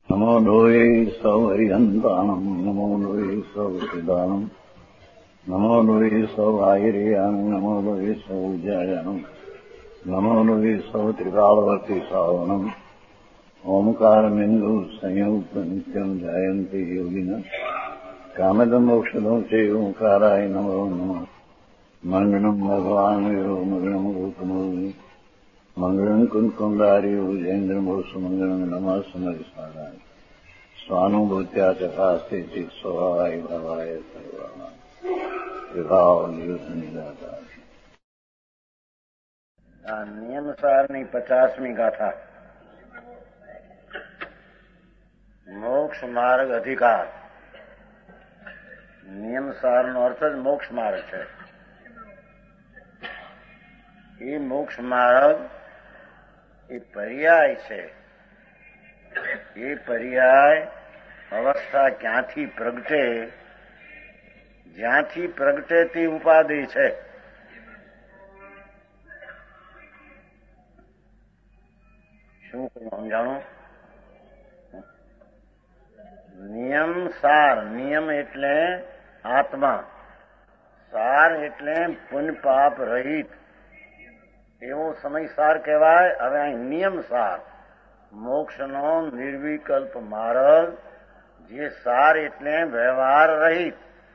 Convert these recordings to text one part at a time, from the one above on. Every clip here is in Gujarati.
નમો લોહે સૌ હરિહંતાણમ નમો લોહે સૌ સિદાનમ નમો લોહે સૌ આયર્યાણમ નમો લોહે સૌ જયાણમ નમો લોહે સૌ ત્રિકાળવર્તી સાવણમ ઓમકારમિંદુ સંયુક્ત નિત્યમ જાયંતિ યોગિન કામદમ મોક્ષદમ છે ઓંકારાય નમો નમઃ મંગળમ ભગવાન વીરો મંગળમ ગૌતમોની મંગળમ કુંકુંડાર્યો જૈન્દ્રમો સુમંગળમ નમઃ સમરિસાદાય સ્વાનુભૂત્યા ચકાસ્તે ચિત સ્વભાવાય ભાવાય સર્વાના વિભાવ નિયુત નિદાતા. આ નિયમસારની 50મી ગાથા. મોક્ષ માર્ગ અધિકાર. નિયમસારનો અર્થ જ મોક્ષ માર્ગ છે. એ મોક્ષ માર્ગ એ પર્યાય છે. એ પર્યાય અવસ્થા ક્યાંથી પ્રગટે, જ્યાંથી પ્રગટે તે ઉપાધિ છે. શું સમજાણું? નિયમ સાર. નિયમ એટલે આત્મા, સાર એટલે પુણ્ય પાપ રહિત એવો સમયસાર કહેવાય. હવે અહીં નિયમ સાર, મોક્ષનો નિર્વિકલ્પ માર્ગ, જે સાર એટલે વ્યવહાર રહિત.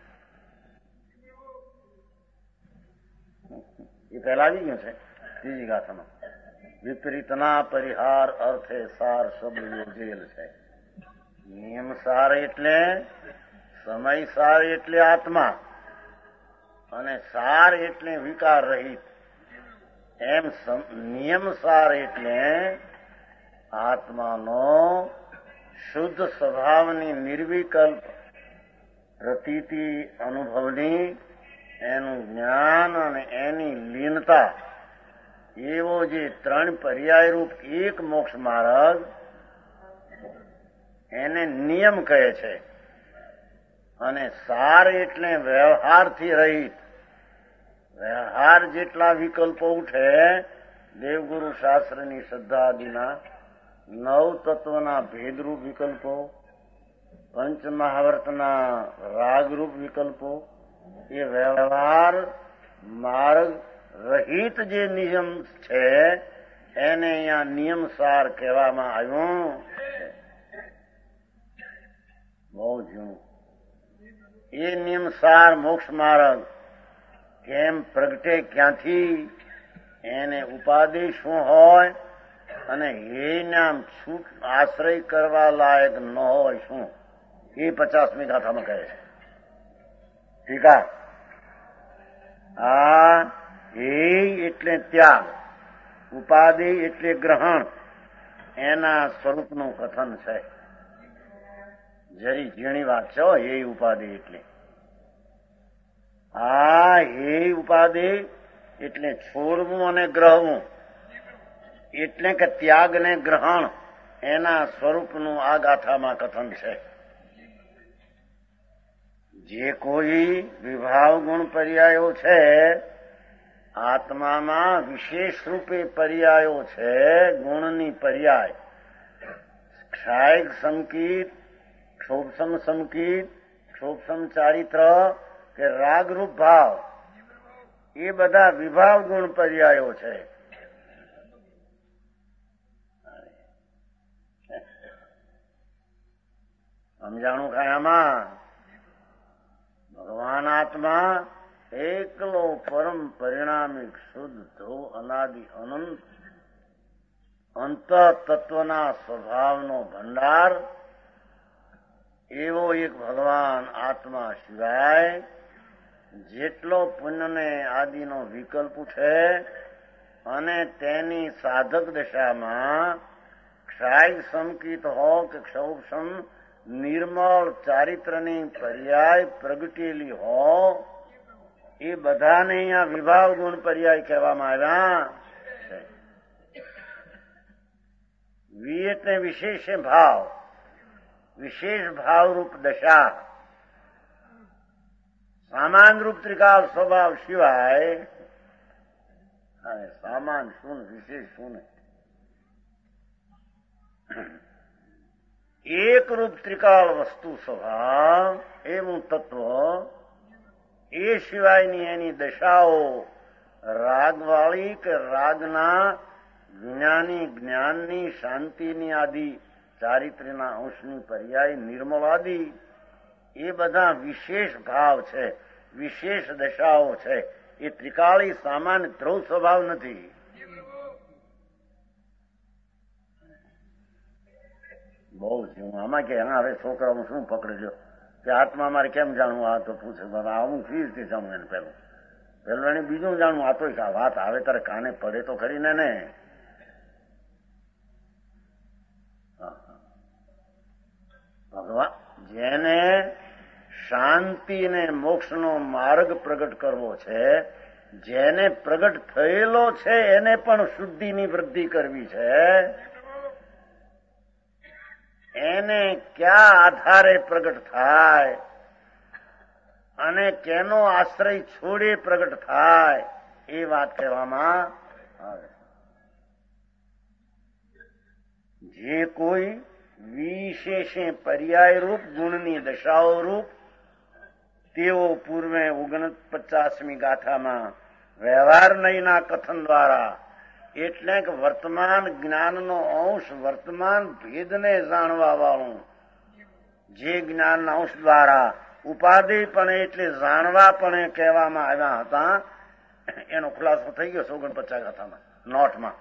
એ પહેલા આવી ગયું છે ત્રીજી ગાથામાં. વિપરીતના પરિહાર અર્થે સાર શબ્દ યોજેલ છે. નિયમ સાર એટલે સમય સાર એટલે આત્મા, અને સાર એટલે વિકાર રહિત. એમ નિયમ સાર એટલે આત્માનો શુદ્ધ સ્વભાવની નિર્વિકલ્પ પ્રતીતિ અનુભવની, એનું જ્ઞાન અને એની લીનતા, એવો જે 3 પર્યાયરૂપ એક મોક્ષ માર્ગ, એને નિયમ કહે છે. અને સાર એટલે વ્યવહારથી રહિત. વ્યવહાર જેટલા વિકલ્પો ઉઠે, દેવગુરુ શાસ્ત્રની શ્રદ્ધા આદિના 9 તત્વના ભેદરૂપ વિકલ્પો, પંચમહાવર્તના રાગરૂપ વિકલ્પો, એ વ્યવહાર માર્ગ રહિત જે નિયમ છે, એને અહીંયા નિયમસાર કહેવામાં આવ્યું. બહુ જૂનું. એ નિયમસાર મોક્ષ માર્ગ કેમ પ્રગટે, ક્યાંથી, એને ઉપાધિ શું હોય, અને એ નામ છૂટ આશ્રય કરવા લાયક ન હોય શું, એ 50મી ગાથામાં કહે છે. ઠીક. આ એ એટલે ત્યાગ, ઉપાધિ એટલે ગ્રહણ, એના સ્વરૂપનું કથન છે. જરી ઝીણી વાત છે એ ઉપાધિ એટલે. આ હે ઉપાધિ એટલે છોડવું અને ગ્રહવું, એટલે કે ત્યાગ ને ગ્રહણ, એના સ્વરૂપનું આ ગાથામાં કથન છે. જે કોઈ વિભાવ ગુણ પર્યાયો છે, આત્મામાં વિશેષ રૂપે પર્યાયો છે. ગુણની પર્યાય ક્ષાયક સંકિત, ક્ષોભસમ સંકિત, ક્ષોભસમ ચારિત્ર કે રાગરૂપ ભાવ, એ બધા વિભાવ ગુણ પર્યાયો છે. સમજાણું ખાયામાં? ભગવાન આત્મા એકલો પરમ પરિણામિક શુદ્ધ ધ્રુવ અનાદિ અનંત અંત તત્વના સ્વભાવનો ભંડાર, એવો એક ભગવાન આત્મા સિવાય જેટલો પુણ્યને આદિનો વિકલ્પ છે, અને તેની સાધક દશામાં ક્ષાય સંકિત હો કે ક્ષૌભસમ નિર્મળ ચારિત્રની પર્યાય પ્રગટેલી હો, એ બધાને અહીંયા વિભાવ ગુણ પર્યાય કહેવામાં આવ્યા છે. વિ એટલે વિશેષ ભાવ, વિશેષ ભાવરૂપ દશા. સામાન રૂપ ત્રિકાલ સ્વભાવ સિવાય સામાન શું વિશેષ શું, એ એકરૂપ ત્રિકાળ વસ્તુ સ્વભાવ એવું તત્વ, એ સિવાયની એની દશાઓ રાગવાળી કે રાગના જ્ઞાની જ્ઞાનની શાંતિની આદિ ચારિત્ર્યના અંશની પર્યાય નિર્મળાદી, એ બધા વિશેષ ભાવ છે, વિશેષ દશાઓ છે. એ ત્રિકાળી સામાન્ય ધ્રુવ સ્વભાવ નથી. બહુ છે. હું આમાં કે હવે છોકરાઓ શું પકડી લ્યો કે આત્મા મારે કેમ જાણવું? આ તો પૂછે હું ફી રીતે જાણું એને પેલું એને બીજું જાણવું. આ તો વાત આવે તારે કાને પડે તો ખરી ને. ભગવાન જેને શાંતિ ને મોક્ષનો માર્ગ પ્રગટ કરવો છે, જેને પ્રગટ થયેલો છે એને પણ શુદ્ધિની વૃદ્ધિ કરવી છે, એને ક્યાં આધારે પ્રગટ થાય અને કેનો આશ્રય છોડે પ્રગટ થાય, એ વાત કહેવામાં આવે. જે કોઈ વિશેષે પર્યાય રૂપ ગુણની દશાઓ રૂપ, તેઓ પૂર્વે 49મી ગાથામાં વ્યવહાર નયના કથન દ્વારા, એટલે કે વર્તમાન જ્ઞાનનો અંશ, વર્તમાન ભેદને જાણવા વાળું જે જ્ઞાનના અંશ દ્વારા ઉપાધિપણે એટલે જાણવાપણે કહેવામાં આવ્યા હતા, એનો ખુલાસો થઈ ગયો 49 ગાથામાં નોટમાં.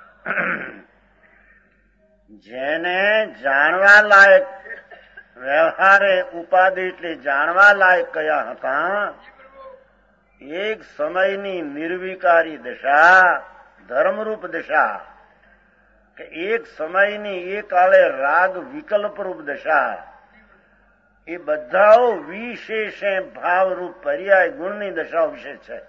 જેને જાણવા લાયક વ્યવહારે ઉપાધિ એટલે જાણવા લાયક કયા હતા, એક સમયની નિર્વિકારી દશા, ધર્મરૂપ દશા, કે એક સમયની એ કાળે રાગ વિકલ્પરૂપ દશા, એ બધાઓ વિશેષે ભાવરૂપ પર્યાય ગુણની દશાઓ વિશેષ છે.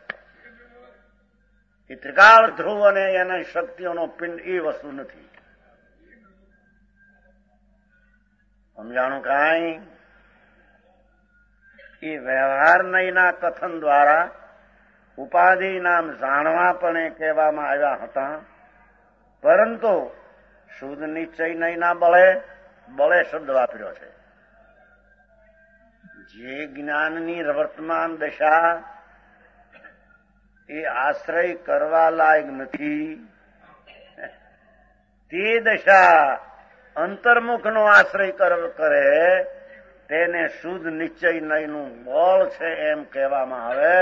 એ ત્રિકાળ ધ્રુવ અને એના શક્તિઓનો પિંડ એ વસ્તુ નથી. સમજાણું કાંઈ? એ વ્યવહાર નયના કથન દ્વારા ઉપાધિ નામ જાણવાપણે કહેવામાં આવ્યા હતા, પરંતુ શુદ્ધ નિશ્ચય નયના બળે શબ્દ વાપર્યો છે. જે જ્ઞાનની વર્તમાન દશા એ આશ્રય કરવા લાયક નથી, તે દશા અંતર્મુખનો આશ્રય કરે તેને શુદ્ધ નિશ્ચય નયનું બળ છે એમ કહેવામાં આવે.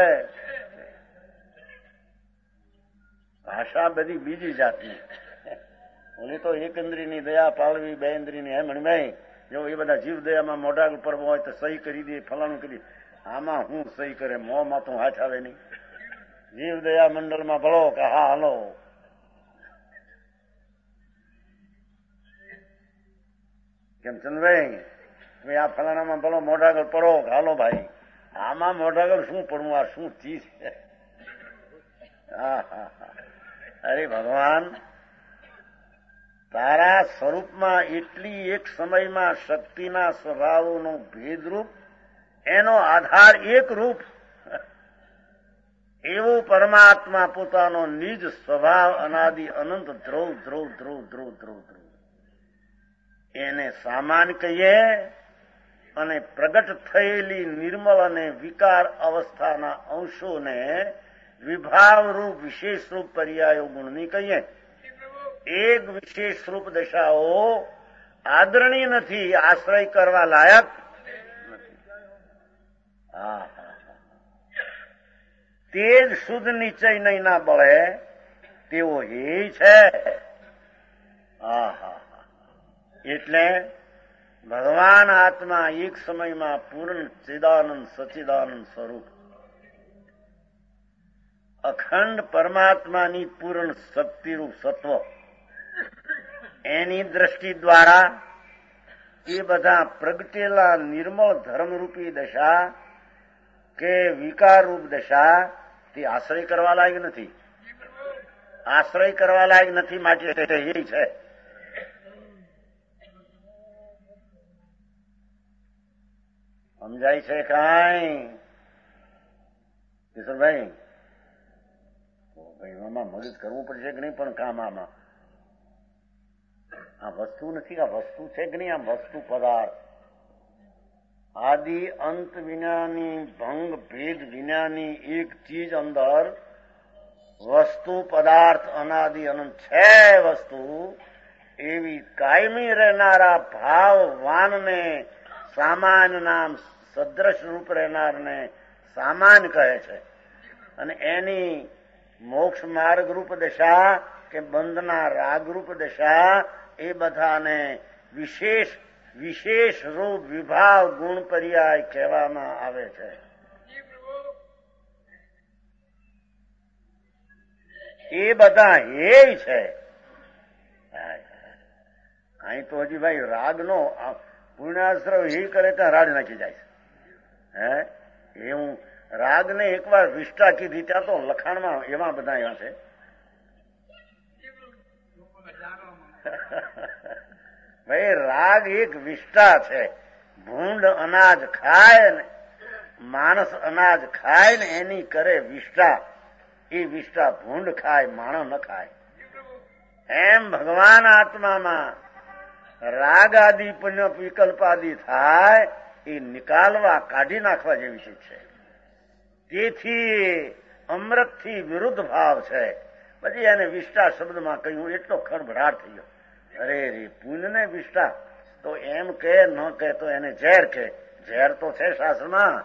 ભાષા બધી બીજી જાતની. ઓલી તો એક ઇન્દ્રિયની દયા પાળવી, બે ઇન્દ્રિયની એમ મણિભાઈ જો એ બધા જીવ દયામાં મોઢા ઉપર હોય તો સહી કરી દે, ફલાણું કરી. આમાં હું સહી કરે? મોં માથું હાથ આવે નહીં. જીવ દયા મંડળમાં ભળો કે હા હાલો. કેમ ચંદ્રભાઈ આ ફલાણામાં ભલો મોઢાગળ પડો હાલો ભાઈ. આમાં મોઢાગળ શું પડવું? આ શું ચીજ છે? અરે ભગવાન, તારા સ્વરૂપમાં એટલી એક સમયમાં શક્તિના સ્વભાવોનો ભેદરૂપ, એનો આધાર એક રૂપ એવો પરમાત્મા પોતાનો નિજ સ્વભાવ અનાદિ અનંત ધ્રુવ ધ્રુવ ધ્રુવ ધ્રુવ ધ્રુવ ધ્રુવ એને સામાન કહીએ, અને પ્રગટ થયેલી નિર્મળ અને વિકાર અવસ્થાના અંશોને વિભાવરૂપ વિશેષ રૂપ પર્યાયો ગુણની કહીએ. એક વિશેષ રૂપ દશાઓ આદરણીય નથી, આશ્રય કરવા લાયક નથી. તે જ શુદ્ધ નિશ્ચય નયના બળે તેઓ એ છે. એટલે ભગવાન આત્મા એક સમયમાં પૂર્ણ ચિદાનંદ સચિદાનંદ સ્વરૂપ, અખંડ પરમાત્માની પૂર્ણ શક્તિરૂપ સત્વ, એની દ્રષ્ટિ દ્વારા એ બધા પ્રગટેલા નિર્મળ ધર્મરૂપી દશા કે વિકારરૂપ દશા તે આશ્રય કરવા લાયક નથી. આશ્રય કરવા લાયક નથી માટે એ છે. સમજાય છે કાંઈ કિશોરભાઈ? આમાં મદદ કરવું પડશે કે નહીં? પણ કામ આમાં આ વસ્તુ નથી, આ વસ્તુ છે કે નહીં, આ વસ્તુ પદાર્થ. આદિ અંત વિનાની, ભંગ ભેદ વિનાની એક ચીજ અંદર વસ્તુ પદાર્થ અનાદિ અનંત છે. વસ્તુ એવી કાયમી રહેનારા ભાવવાનને સામાન્ય નામ, સદ્રશ રૂપ રહેનારને સામાન્ય કહે છે. અને એની મોક્ષ માર્ગ રૂપ દશા કે બંધના રાગરૂપ દશા એ બધાને વિશેષ વિશેષ રૂપ વિભાવ ગુણ પર્યાય કહેવામાં આવે છે. એ બધા હે છે. અહીં તો હજી ભાઈ રાગનો પૂર્ણાશ્રવ હે કરે ત્યાં રાગ નાખી જાય છે. હે હું રાગને એકવાર વિષ્ટા કીધી ત્યાં તો લખાણમાં એવા બધા એવા છે. ભાઈ રાગ એક વિષ્ટા છે. ભૂંડ અનાજ ખાય ને, માણસ અનાજ ખાય ને એની કરે વિષ્ટા. એ વિષ્ટા ભૂંડ ખાય, માણસ ન ખાય. એમ ભગવાન આત્મામાં રાગ આદિ પુણ્ય વિકલ્પ આદિ થાય એ નિકાલવા, કાઢી નાખવા જેવી ચીજ છે. તેથી અમૃતથી વિરુદ્ધ ભાવ છે. પછી એને વિષ્ટા શબ્દમાં કહ્યું એટલો ખળભળાટ થઈ ગયો. અરે રે, પુણ્યને વિષ્ટા તો એમ કે ન કે તો એને ઝેર કે. ઝેર તો છે શાસ્ત્રમાં.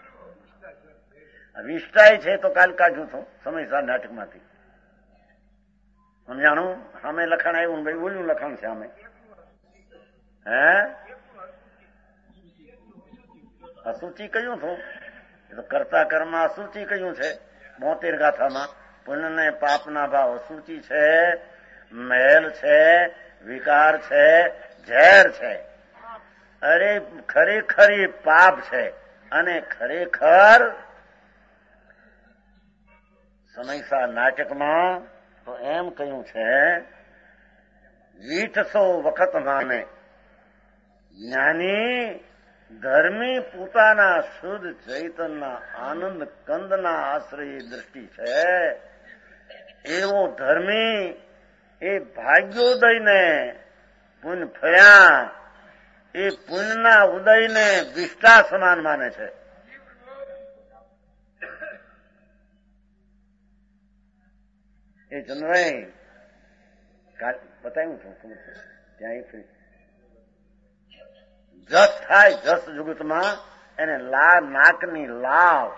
વિષ્ટાય છે તો કાલ કાઢ્યું છું સમયસર નાટકમાંથી. સમજાણું? સામે લખાણ આવ્યું ભાઈ, ઓલું લખાણ છે સામે. હે અસુચિ કહ્યું છું એ તો કરતા કર્મ અસુચિ કહ્યું છે 72 ગાથામાં. પુણ્ય ને પાપના ભાવ અસુચિ છે, મેલ છે, વિકાર છે, ઝેર છે. અરે ખરેખર એ પાપ છે. અને ખરેખર સમયસર નાટકમાં તો એમ કહ્યું છે, 800 વખત માને જ્ઞાની ધર્મી પોતાના શુદ્ધ ચૈતનના આનંદ કંદના આશ્રય દ્રષ્ટિ છે. એવો ધર્મી એ ભાગ્યોદયને પુણ્ય ફળ્યા એ પુણ્યના ઉદયને વિષ્ટા સમાન માને છે. એ ચંદ્રભાઈ બતાવ્યું છું ખબર છે ત્યાં એક જસ થાય. જસ જુગતમાં એને નાકની લાવ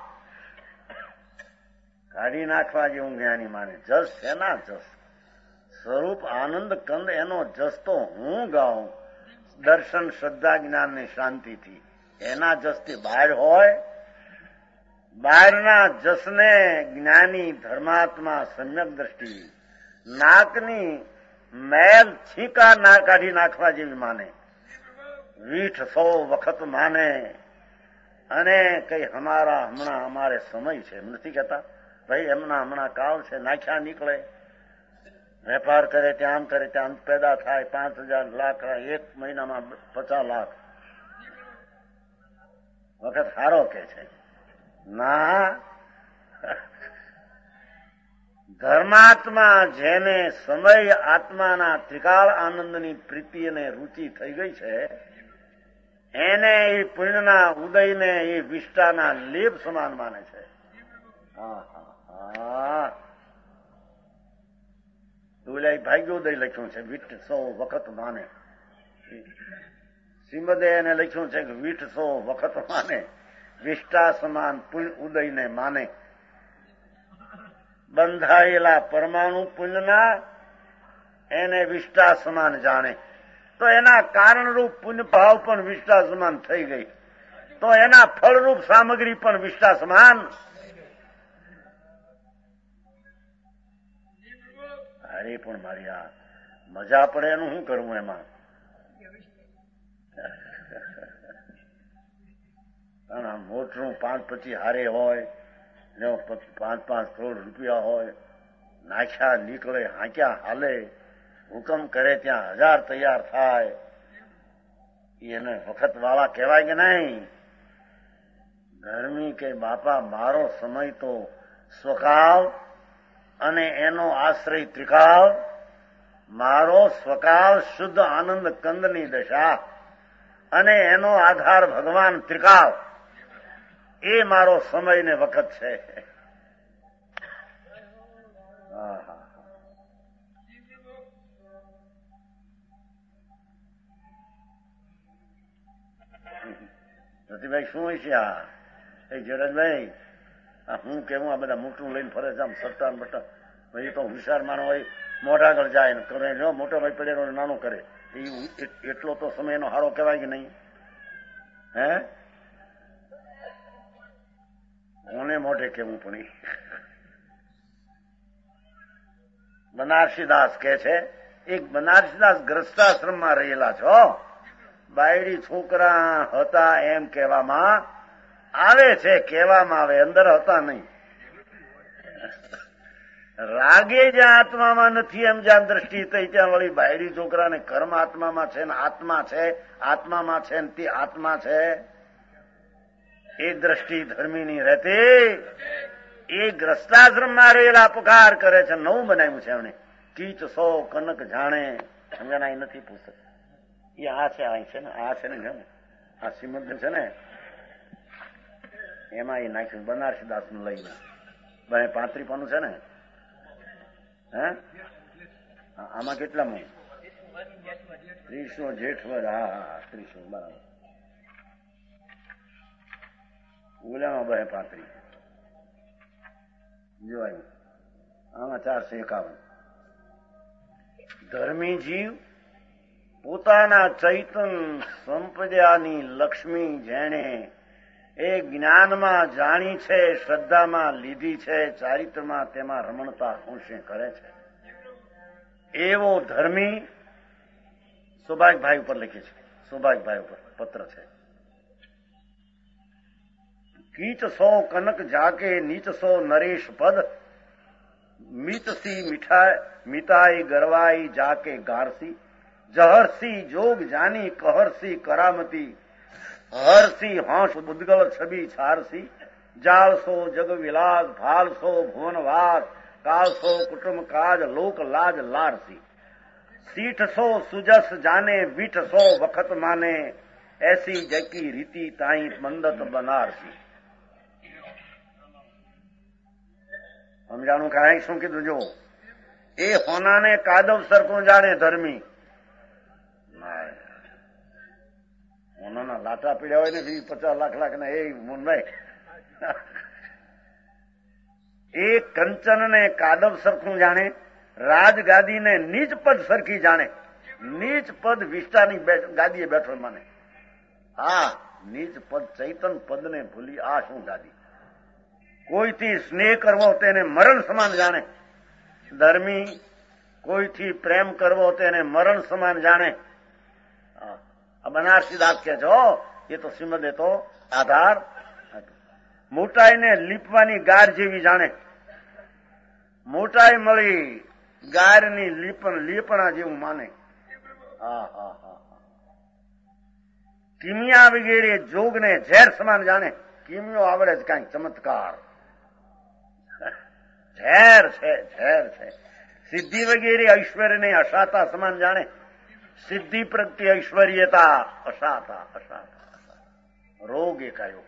કાઢી નાખવા જેવું જ્ઞાની માને. જસ છે ના જસ સ્વરૂપ આનંદ કંદ એનો જસ તો હું ગાઉં દર્શન શ્રદ્ધા જ્ઞાનની શાંતિથી. એના જસથી બહાર હોય. બહારના જસને જ્ઞાની ધર્માત્મા સમ્યક દ્રષ્ટિ નાકની મેલ છીકા ના કાઢી નાખવા જેવી માને. 800 વખત માને. અને કઈ હમારા હમણાં અમારે સમય છે નથી કહેતા ભાઈ, એમના હમણાં કાળ છે. નાખ્યા નીકળે, વેપાર કરે ત્યાં કરે ત્યાં પેદા થાય 5000 લાખ, એક મહિનામાં 50 લાખ વખત હારો કે છે. ના, ધર્માત્મા જેને સમય આત્માના ત્રિકાળ આનંદની પ્રીતિ અને રુચિ થઈ ગઈ છે એને એ પુણ્યના ઉદયને એ વિષ્ટાના લેપ સમાન માને છે. ભાગ્યોદય લખ્યું છે 800 વખત માને. શ્રીમદે એને લખ્યું છે કે 800 વખત માને. વિષ્ટા સમાન પુણ્ય ઉદયને માને. બંધાયેલા પરમાણુ પુણ્યના એને વિષ્ટા સમાન જાણે. તો એના કારણરૂપ પુણ્ય ભાવ પણ વિષ્ટા સમાન થઈ ગઈ. તો એના ફળરૂપ સામગ્રી પણ વિષ્ટા સમાન. અરે પણ મારી આ મજા પડે એનું શું કરવું એમાં? મોટરું 5-25 હારે હોય, 5-5 કરોડ રૂપિયા હોય, નાખ્યા નીકળે, હાંક્યા હાલે, હુકમ કરે ત્યાં 1000 તૈયાર થાય. એને વખત વાળા કહેવાય કે નહીં? ધર્મી કે બાપા મારો સમય તો સ્વકાળ અને એનો આશ્રય ત્રિકાળ. મારો સ્વકાલ શુદ્ધ આનંદ કંદની દશા અને એનો આધાર ભગવાન ત્રિકાલ, એ મારો સમય ને વખત છે. રતિભાઈ શું હોય છે આ? એ જયરાજભાઈ, હું કેવું આ બધા મોટું લઈને ફરે છે આમ સટ્ટા બટ્ટા. ભાઈ તો હોશિયાર માનો હોય, મોઢા આગળ જાય ને કરે, જો મોટો ભાઈ પડેલો નાનો કરે, એટલો તો સમય એનો હારો કહેવાય કે નહીં? હે કોને મોઢે કેવું? પણ બનારસીદાસ કે છે, એક બનારસીદાસ ગ્રસ્તાશ્રમમાં રહેલા છો, બાયડી છોકરા હતા એમ કહેવામાં આવે છે, કહેવામાં આવે, અંદર હતા નહીં. રાગે જ્યાં આત્મામાં નથી એમ જ્યાં દ્રષ્ટિ થઈ ત્યાં વળી બાયડી છોકરાને કર્મ આત્મામાં છે ને આત્મા છે, આત્મામાં છે ને તે આત્મા છે, એ દ્રષ્ટિ ધર્મીની રહેતી. એ ગ્રસ્તાશ્રમમાં રહેલા પુકાર કરે છે. નવું બનાવ્યું છે એમણે, કીચ સો કનક જાણે. સમજાના નથી પુસ્તક. એ આ છે, આ છે ને, આ છે ને, આ શ્રીમદ છે ને, એમાં એ નાખ્યું બનારસીદાસ નું લઈને. 35 પાનું છે ને. હે આમાં કેટલામાં? 30 જેઠવદ. હા 30 બરાબર. ઓલામાં 35 જોવાયું. આમાં 451. ધર્મી જીવ પોતાના ચૈતન સંપદાની લક્ષ્મી જેણે એ જ્ઞાનમાં જાણી છે, શ્રદ્ધામાં લીધી છે, ચારિત્રમાં તેમાં રમણતા અંશે કરે છે, એવો ધર્મી સૌભાગભાઈ ઉપર લખે છે. સૌભાગભાઈ ઉપર પત્ર છે. કીચ સો કનક જાકે નીચ સો નરેશ પદ, મીતસી મિતાઈ ગરવાઈ જાકે ગારસી, જહરસી જોગ જાની કહરસી કરામતી, હરસી હોંશ બુદ્ગલ છબી છારસી, જાળસો જગ વિલાસ ભાલસો ભુવનવાસ, કાલસો કુટુંબ કાજ લોક લાજ લારસી, सीठसो सुजस जाने वीठसो वखत माने, ऐसी जकी रीति ताई मंदत बनारसी. સમજાણું કાંઈ શું કીધું? જો એ હોનાને કાદવ સરખું જાણે ધર્મી. હોનાના લાટા પીડ્યા હોય ને 50 લાખ ના, એ મુંબઈ એ કંચન ને કાદવ સરખું જાણે, રાજગાદીને નીચ પદ સરખી જાણે. નીચ પદ વિષ્ટાની ગાદીએ બેઠો માને. હા, નીચ પદ ચૈતન પદને ભૂલી આ શું ગાદી. કોઈથી સ્નેહ કરવો તેને મરણ સમાન જાણે. ધર્મી કોઈથી પ્રેમ કરવો તેને મરણ સમાન જાણે. આ બનારસીદાસ કે છો, એ તો શ્રીમદે તો આધાર. મોટાઈને લીપવાની ગાર જેવી જાણે. મોટાઈ મળી ગારની લીપણા જેવું માને. કિમિયા વગેરે જોગને ઝેર સમાન જાણે. કિમિયો આવડે જ કઈક ચમત્કાર. ઝેર છે, ઝેર છે. સિદ્ધિ વગેરે ઐશ્વર્યને અશાતા સમાન જાણે. સિદ્ધિ પ્રગતિ ઐશ્વર્યતા અશાતા અશાતા. રોગ એકાયો.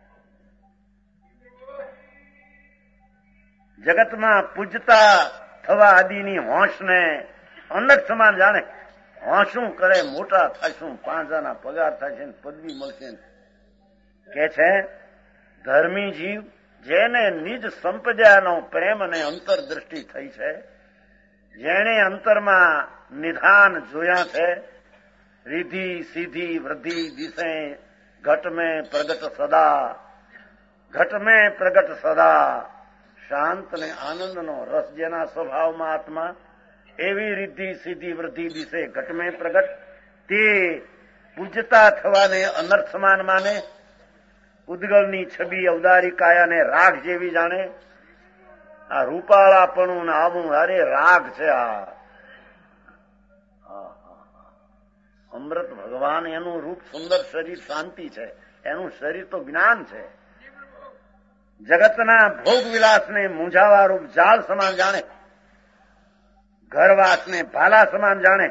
જગતમાં પૂજતા થવા આદિની હોંશને અનટ સમાન જાણે. હોંશું કરે મોટા થશું, પાંજાના પગાર થશે, પદવી મળશે. કે છે ધર્મી જીવ જેને નિજ સંપદાનો પ્રેમ અને અંતરદ્રષ્ટિ થઈ છે, જેણે અંતરમાં નિધાન જોયા છે, રિધિ સિદ્ધિ વૃદ્ધિ દિશે ઘટ મેં પ્રગટ સદા, ઘટ મેં પ્રગટ સદા. શાંત ને આનંદનો રસ જેના સ્વભાવમાં આત્મા, એવી રિદ્ધિ સિદ્ધિ વૃદ્ધિ દિશે ઘટ મેં પ્રગટ, તે પૂજતા થવાને અનર્થ સમાન માને. ઉદ્ગલની છબી અવદારી કાયાને રાગ જેવી જાણે. આ રૂપાળાપણું ને આવું, અરે રાગ છે આ. અમૃત ભગવાન, એનું રૂપ સુંદર, શરીર શાંતિ છે, એનું શરીર તો જ્ઞાન છે. જગતના ભોગ વિલાસને મૂંઝાવા રૂપ જાળ સમાન જાણે. ઘરવાસને ભાલા સમાન જાણે.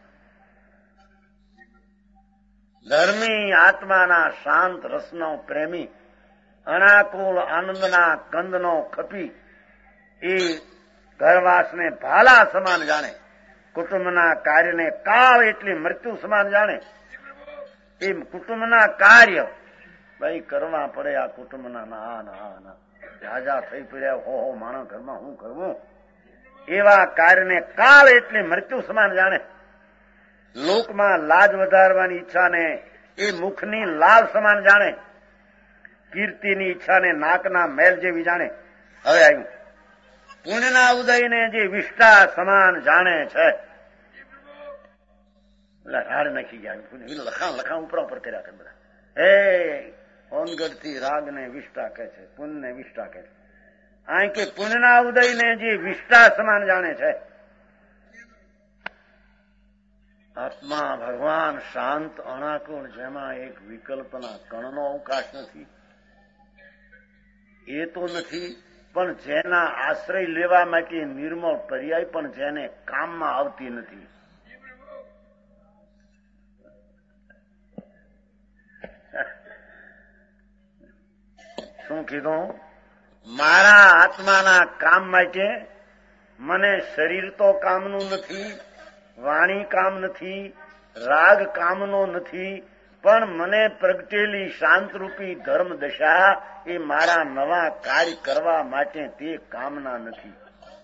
ધર્મી આત્માના શાંત રસનો પ્રેમી, અનાકુળ આનંદના કંદનો ખપી, એ ઘરવાસને ભાલા સમાન જાણે. કુટુંબના કાર્યને કાળ એટલી મૃત્યુ સમાન જાણે. એ કુટુંબના કાર્ય ભાઈ કરવા પડે. આ કુટુંબના ના રાજા થઈ પડ્યા, હો માણસ ઘરમાં હું કરવું, એવા કાર્યને કાળ એટલી મૃત્યુ સમાન જાણે. લોકમાં લાજ વધારવાની ઈચ્છાને એ મુખની લાલ સમાન જાણે. કીર્તિની ઈચ્છાને નાકના મેલ જેવી જાણે. હવે આવ્યું પુણ્યના ઉદયને જે વિષ્ટા સમાન જાણે છે. રાડ નાખી ગયા, લખાણ ઉપર કર્યા કરે બધા. હે ઓનગઢથી રાગને વિષ્ટા કહે છે, પુણ્યને વિષ્ટા કહે છે. અહીં કે પુણ્યના ઉદયને જે વિષ્ટા સમાન જાણે છે. આત્મા ભગવાન શાંત અણાકુળ, જેમાં એક વિકલ્પના કણનો અવકાશ નથી. એ તો નથી, પણ જેના આશ્રય લેવા માટે નિર્મળ પર્યાય પણ જેને કામમાં આવતી નથી. શું કીધું? મારા આત્માના કામ માટે મને શરીર તો કામનું નથી, વાણી કામ નથી, રાગ કામનો નથી, પણ મને પ્રગટેલી શાંતરૂપી ધર્મ દશા એ મારા નવા કાર્ય કરવા માટે તે કામના નથી.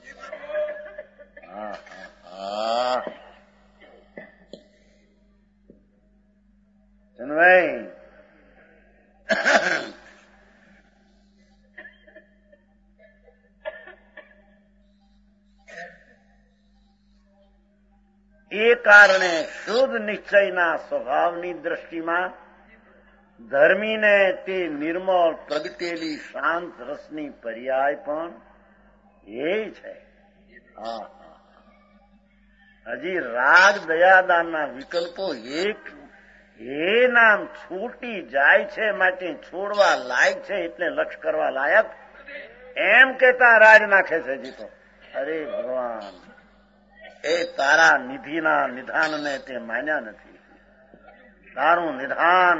ભાઈ એ કારણે શુદ્ધ નિશ્ચયના સ્વભાવની દ્રષ્ટિમાં ધર્મીને તે નિર્મળ પ્રગટેલી શાંત રસની પર્યાય પણ એ છે. હજી રાગ દયાદાનના વિકલ્પો એક એ નામ છૂટી જાય છે, માટે છોડવા લાયક છે, એટલે લક્ષ કરવા લાયક એમ કેતા રાજ નાખે છે. હજી તો અરે ભગવાન, એ તારા નિધિના નિધાનને તે માન્યા નથી. તારું નિધાન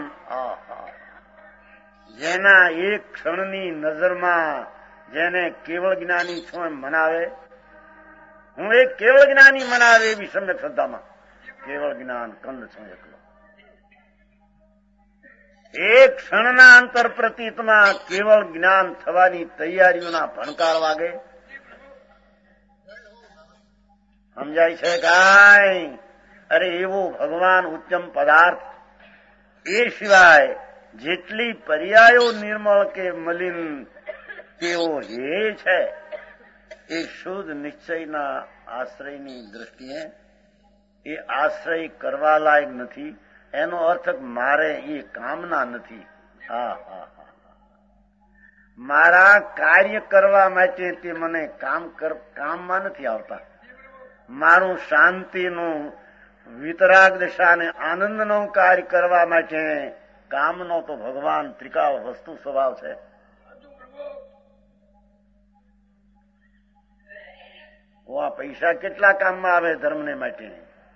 જેના એક ક્ષણની નજરમાં જેને કેવળ જ્ઞાની છું એમ મનાવે, હું એક કેવળ જ્ઞાની મનાવે એવી સમ્યક શ્રદ્ધામાં કેવળ જ્ઞાન કંદ છું એકલો. એક ક્ષણના અંતર પ્રતીતમાં કેવળ જ્ઞાન થવાની તૈયારીઓના ભણકાર વાગે. સમજાય છે કાંઈ? અરે એવો ભગવાન ઉત્તમ પદાર્થ, એ સિવાય જેટલી પર્યાયો નિર્મળ કે મલિન તેઓ એ છે, એ શુદ્ધ નિશ્ચયના આશ્રયની દ્રષ્ટિએ એ આશ્રય કરવા લાયક નથી. એનો અર્થ મારે એ કામના નથી. મારા કાર્ય કરવા માટે તે મને કામમાં નથી આવતા. મારું શાંતિનું વિતરાગ દશા અને આનંદનું કાર્ય કરવા માટે કામનો તો ભગવાન ત્રિકાળ વસ્તુ સ્વભાવ છે. આ પૈસા કેટલા કામમાં આવે ધર્મને માટે?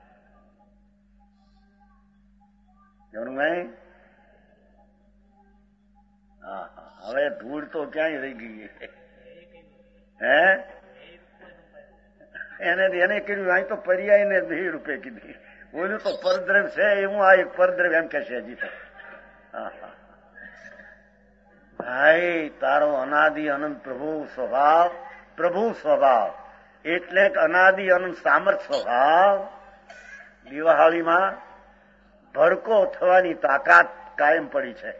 હવે ધૂળ તો ક્યાંય રહી ગઈ હે? એને કર્યું અહીં તો પર્યાય ને 2 રૂપિયા કીધી. ઓલું તો પરદ્રવ્ય છે, એવું આ એક પરદ્રવ્ય એમ કે છે હજી તો. ભાઈ તારો અનાદિ અનંત પ્રભુ સ્વભાવ એટલે અનાદિ અનંત સામર્થ સ્વભાવ દિવાળીમાં ભડકો થવાની તાકાત કાયમ પડી છે.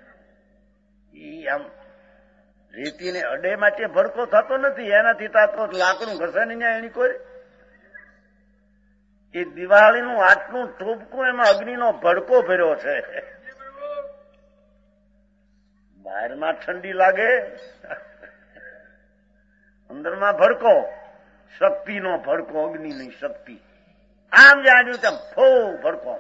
આમ રેતીને અડે માટે ભડકો થતો નથી, એનાથી થતો લાકડું ઘસે નહીં એની કોઈ. એ દિવાળીનું આટલું ટૂંપકું એમાં અગ્નિનો ભડકો ભર્યો છે. બહારમાં ઠંડી લાગે, અંદરમાં ભડકો, શક્તિનો ભડકો, અગ્નિની શક્તિ. આમ જાણ્યું તેમ ફો ભડકો.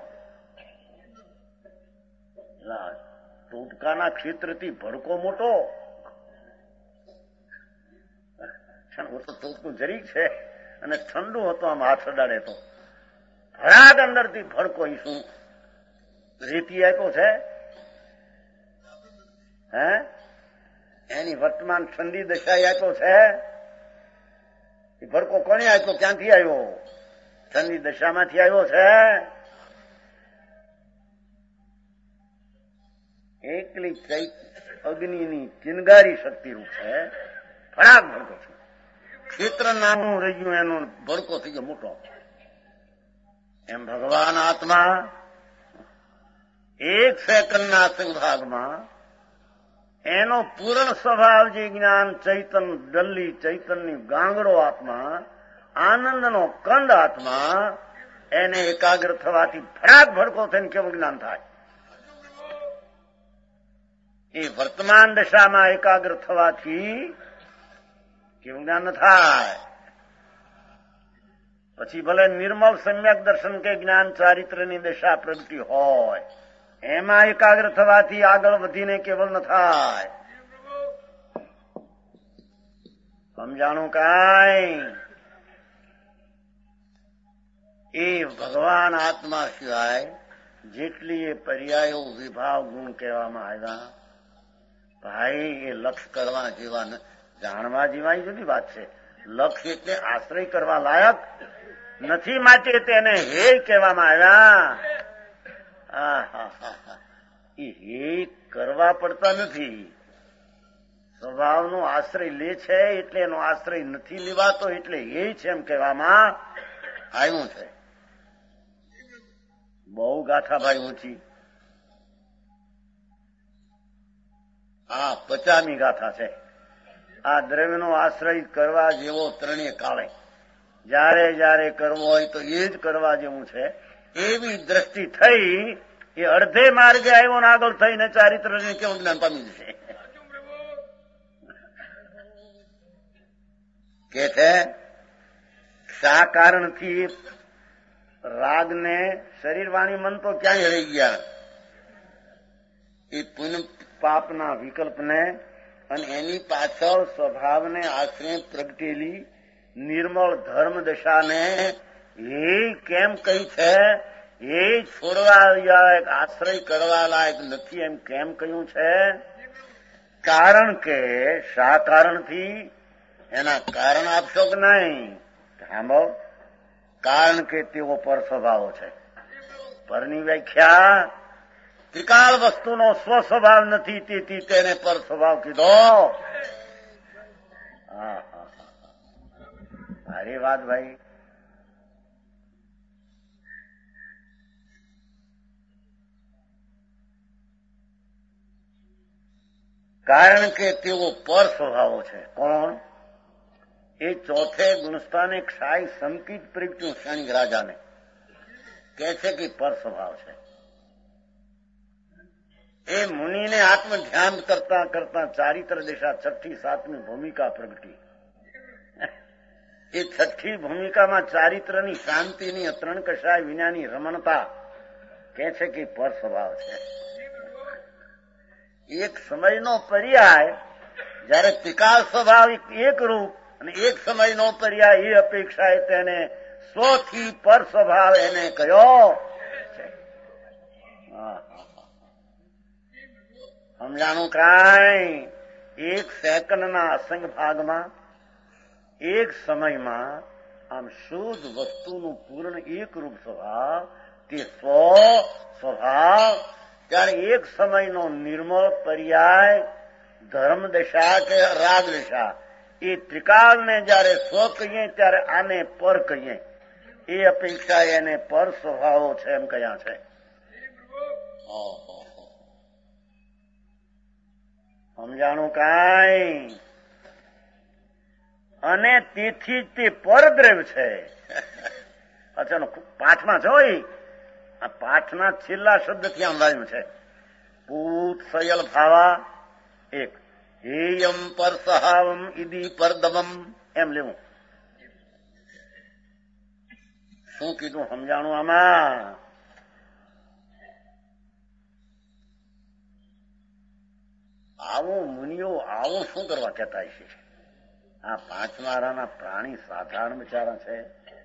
ટૂંપકાના ક્ષેત્રથી ભડકો મોટો. ટૂંપકું જરીક છે, અને ઠંડુ હતો, આમ હાથ અડાડે તો ભરાગ અંદરથી ભડકો. એ શું રીતિ આપ્યો છે? હે? એની વર્તમાન ઠંડી દશા આપ્યો છે? એ ભડકો કોને આપ્યો? ક્યાંથી આવ્યો? ઠંડી દશામાંથી આવ્યો છે? એકલી અગ્નિની ચિનગારી શક્તિ રૂપ છે. ફરાક ભડકો છે. ક્ષેત્ર નાનું રહી ગયું, એનો ભડકો થઈ ગયો મોટો. એમ ભગવાન આત્મા એક સેકન્ડના સંભાગમાં એનો પૂર્ણ સ્વભાવ જે જ્ઞાન ચૈતન દલ્લી ચૈતનની ગાંગડો આત્મા, આનંદનો કંદ આત્મા, એને એકાગ્ર થવાથી ફરાક ભડકો થઈને કેવું જ્ઞાન થાય? એ વર્તમાન દશામાં એકાગ્ર થવાથી કેવું જ્ઞાન થાય? પછી ભલે નિર્મલ સમ્યક દર્શન કે જ્ઞાન ચારિત્રની દશા પ્રગટી હોય, એમાં એકાગ્ર થવાથી આગળ વધીને કેવળ ન થાય. સમજાણું કાંઈ? એ ભગવાન આત્મા સિવાય જેટલી એ પર્યાયો વિભાવ ગુણ કહેવામાં આવ્યા, ભાઈ એ લક્ષ કરવા જેવા, જાણવા જેવા એ જુદી વાત છે. લક્ષ એટલે આશ્રય કરવા લાયક નથી, માટે તેને હે કહેવામાં આવ્યા. એ હે કરવા પડતા નથી. સ્વભાવનો આશ્રય લે છે એટલે એનો આશ્રય નથી લેવાતો, એટલે હે છે એમ કહેવામાં આવ્યું છે. બહુ ગાથા ભાઈ ઊંચી. આ 50મી ગાથા છે. આ દ્રવ્યનો આશ્રય કરવા જેવો ત્રણેય કાળે જયારે જયારે કરવો હોય તો એ જ કરવા જેવું છે, એવી દ્રષ્ટિ થઈ. એ અડધે માર્ગે આવ્યો ને આગળ થઈને ચારિત્રને કેવું જ્ઞાન પામી જશે. કે છે શા કારણથી રાગને શરીર વાણી મન તો ક્યાંય રહી ગયા. એ પુણ્ય પાપના વિકલ્પને અને એની પાછળ સ્વભાવને આશ્રય પ્રગટેલી નિર્મળ ધર્મ દશાને એ કેમ કહી છે? એ છોડવા લાયક, આશ્રય કરવા લાયક નથી એમ કેમ કહ્યું છે? કારણ કે શા કારણથી? એના કારણ આપશો કે નહીં? સાંભળો. કારણ કે તેઓ પર સ્વભાવો છે. પરની વ્યાખ્યા ત્રિકાળ વસ્તુનો સ્વ સ્વભાવ નથી, તેથી તેને પર સ્વભાવ કીધો. અરે વાત ભાઈ. કારણ કે તેઓ પર સ્વભાવો છે. કોણ? એ ચોથે ગુણસ્થાને ક્ષાય સંકિત પ્રગટ્યું શનિ રાજાને કે છે કે પર સ્વભાવ છે. એ મુનિને આત્મ ધ્યાન કરતા કરતા ચારિત્ર દિશા 6ઠી 7મી ભૂમિકા પ્રગટી. એ 6ઠી ભૂમિકામાં ચારિત્રની શાંતિની ત્રણ કશાય વિનાની રમણતા કે છે કે પર સ્વભાવ છે. એક સમયનો પર્યાય જયારે ત્રિકાળ સ્વાભાવિક એક રૂપ અને એક સમયનો પર્યાય એ અપેક્ષાએ તેને સ્વથી પર સ્વભાવ એને કયો છે. સમજાણું કાંઈ? એક સેકન્ડના અસંગ ભાગમાં એક સમયમાં આમ શુદ્ધ વસ્તુનું પૂર્ણ એક રૂપ સ્વભાવ, તે સ્વભાવ ત્યારે એક સમયનો નિર્મળ પર્યાય ધર્મ દશા કે રાગ દશા, એ ત્રિકાળને જયારે સ્વ કહીએ ત્યારે આને પર કહીએ, એ અપેક્ષા એને પર સ્વભાવો છે એમ કયા છે. સમજાણું કાંઈ? અને તેથી જ તે પરદ્રવ્ય છે. અચ્છા, પાઠમાં છે. આ પાઠના છેલ્લા શબ્દથી આમ વાયું છે પૂત સયલ ભાવા એક હેયમ પર સહાવમ ઇદી પરદવમ એમ લેવું. શું કીધું સમજાણું આમાં? આવું મુનિઓ આવું શું કરવા કહેતા છે? આ પાંચમારાના પ્રાણી સાધારણ બિચારા છે,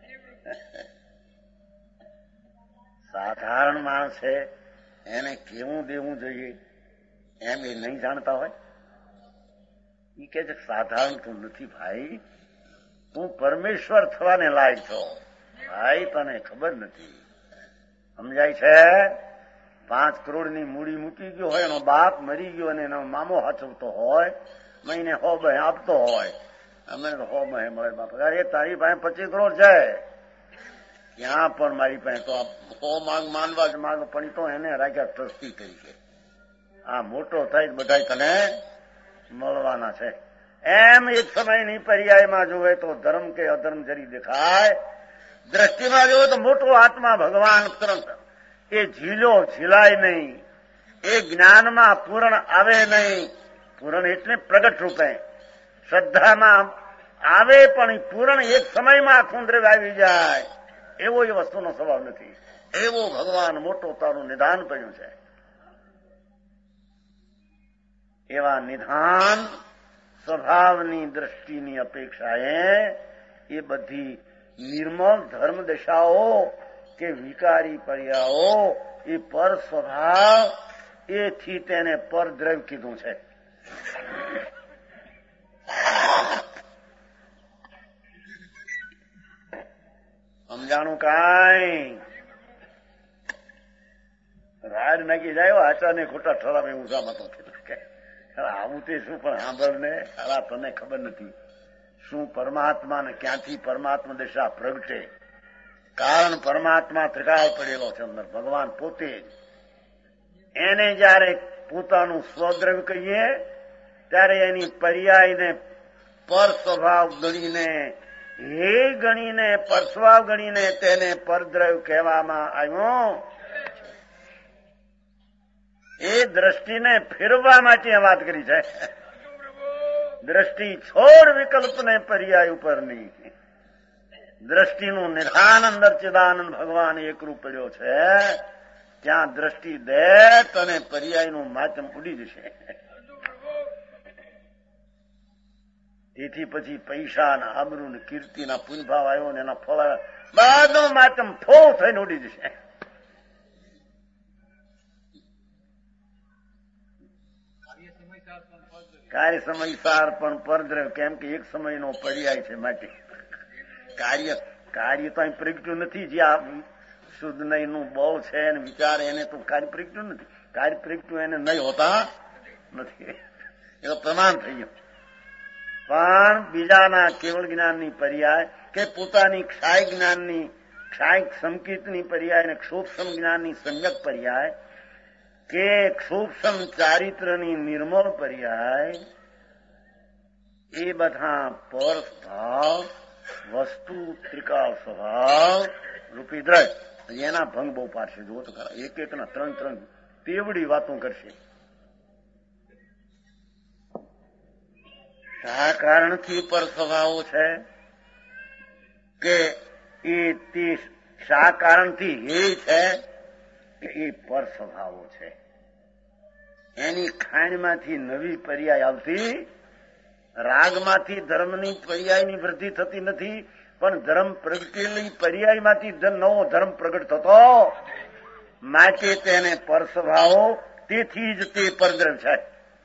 સાધારણ માણસ છે, એને કેવું દેવું જોઈએ એમ એ નહીં જાણતા હોય. એ કે છે સાધારણ તું નથી ભાઈ, તું પરમેશ્વર થવાને લાયક છો ભાઈ, તને ખબર નથી. સમજાય છે? 5 કરોડની મૂડી મૂકી ગયો હોય, એનો બાપ મરી ગયો અને એનો મામો હાચવતો હોય, મહિને 100 બહે આપતો હોય, અમે તો 100 બહે મળે બાપ, અરે તારી પાસે 25 કરોડ છે, ત્યાં પણ મારી પાસે તો 100 માંગ માનવા જ માંગ, પણ તો એને રાખ્યા ટ્રસ્ટી તરીકે. આ મોટો થઈ બધા તને મળવાના છે. એમ એક સમયની પર્યાયમાં જોવે તો ધર્મ કે અધર્મ જરી દેખાય, દ્રષ્ટિમાં જોવે તો મોટો આત્મા ભગવાન તરત એ ઝીલાય નહીં, એ જ્ઞાનમાં પૂરણ આવે નહીં. પૂરણ એટલે પ્રગટ રૂપે, શ્રદ્ધામાં આવે પણ પૂરણ એક સમયમાં આખું દ્રવ્ય આવી જાય, એવો એ વસ્તુનો સ્વભાવ નથી. એવો ભગવાન મોટો તારું નિધાન પડ્યું છે. એવા નિધાન સ્વભાવની દ્રષ્ટિની અપેક્ષાએ એ બધી નિર્મળ ધર્મ દશાઓ કે વિકારી પર્યાઓ એ પર સ્વભાવ, એથી તેને પરદ્રવ્ય કીધું છે. સમજાણું કાંઈ? રાજ નાખી જાય આચાર્ય ખોટા ઠરાવ એવું જામતો કે આવું તે શું, પણ સાંભળ ને, તને ખબર નથી શું પરમાત્મા ને ક્યાંથી પરમાત્મા દશા પ્રગટે. કારણ પરમાત્મા ત્રિકાળ પડેલો છે અંદર, ભગવાન પોતે જ. એને જયારે પોતાનું સ્વદ્રવ્ય કહીએ ત્યારે એની પર્યાયને પર સ્વભાવ ગણીને, હે ગણીને, પર સ્વભાવ ગણીને તેને પરદ્રવ્ય કહેવામાં આવ્યો. એ દ્રષ્ટિને ફેરવવા માટે વાત કરી છે. દ્રષ્ટિ છોડ વિકલ્પને પર્યાય ઉપરની. દ્રષ્ટિનું નિધાન અંદર ચિદાનંદ ભગવાન એકરૂપ પડ્યો છે, ત્યાં દ્રષ્ટિ દેત અને પર્યાયનું માધ્યમ ઉડી જશે. તેથી પછી પૈસા ના આબરૂ ને કીર્તિના પુંજભાવ આવ્યો ને એના ફળ બધું માધ્યમ ફો થઈને ઉડી જશે. કાર્ય સમયસાર પણ પરદ્રવ્ય, કેમ કે એક સમયનો પર્યાય છે માટે કાર્ય તો અહીં પ્રગટ્યું નથી. જે આ શુદ્ધ નહીંનું બળ છે અને વિચાર, એને તો કાર્ય પ્રગટ્યું નથી. કાર્ય પ્રગટ્યું એને નહીં હોતા નથી, એ તો પ્રમાણ થઈ ગયું. પણ બીજાના કેવળ જ્ઞાનની પર્યાય કે પોતાની ક્ષાય જ્ઞાનની, ક્ષાય સંકિતની પર્યાય અને ક્ષોભસમ જ્ઞાનની સમ્યક પર્યાય કે ક્ષોભસમ ચારિત્રની નિર્મળ પર્યાય, એ બધા પર ભાવ વસ્તુ ત્રિકાળ સ્વભાવ રૂપી દ્રવ્ય, એના ભંગ બહુ પાડશે. જુઓ તો ખરા, એક એકના 3 તેવડી વાતો કરશે. શા કારણથી પર સ્વભાવો છે કે એ તે શા કારણથી હે છે કે એ પર સ્વભાવો છે. એની ખાણમાંથી નવી પર્યાય આવતી, રાગમાંથી ધર્મની પર્યાયની વૃદ્ધિ થતી નથી, પણ ધર્મ પ્રગટેલી પર્યાયમાંથી નવો ધર્મ પ્રગટ થતો, માટે તેને પર સ્વભાવો, તેથી જ તે પરદ્રવ્ય છે.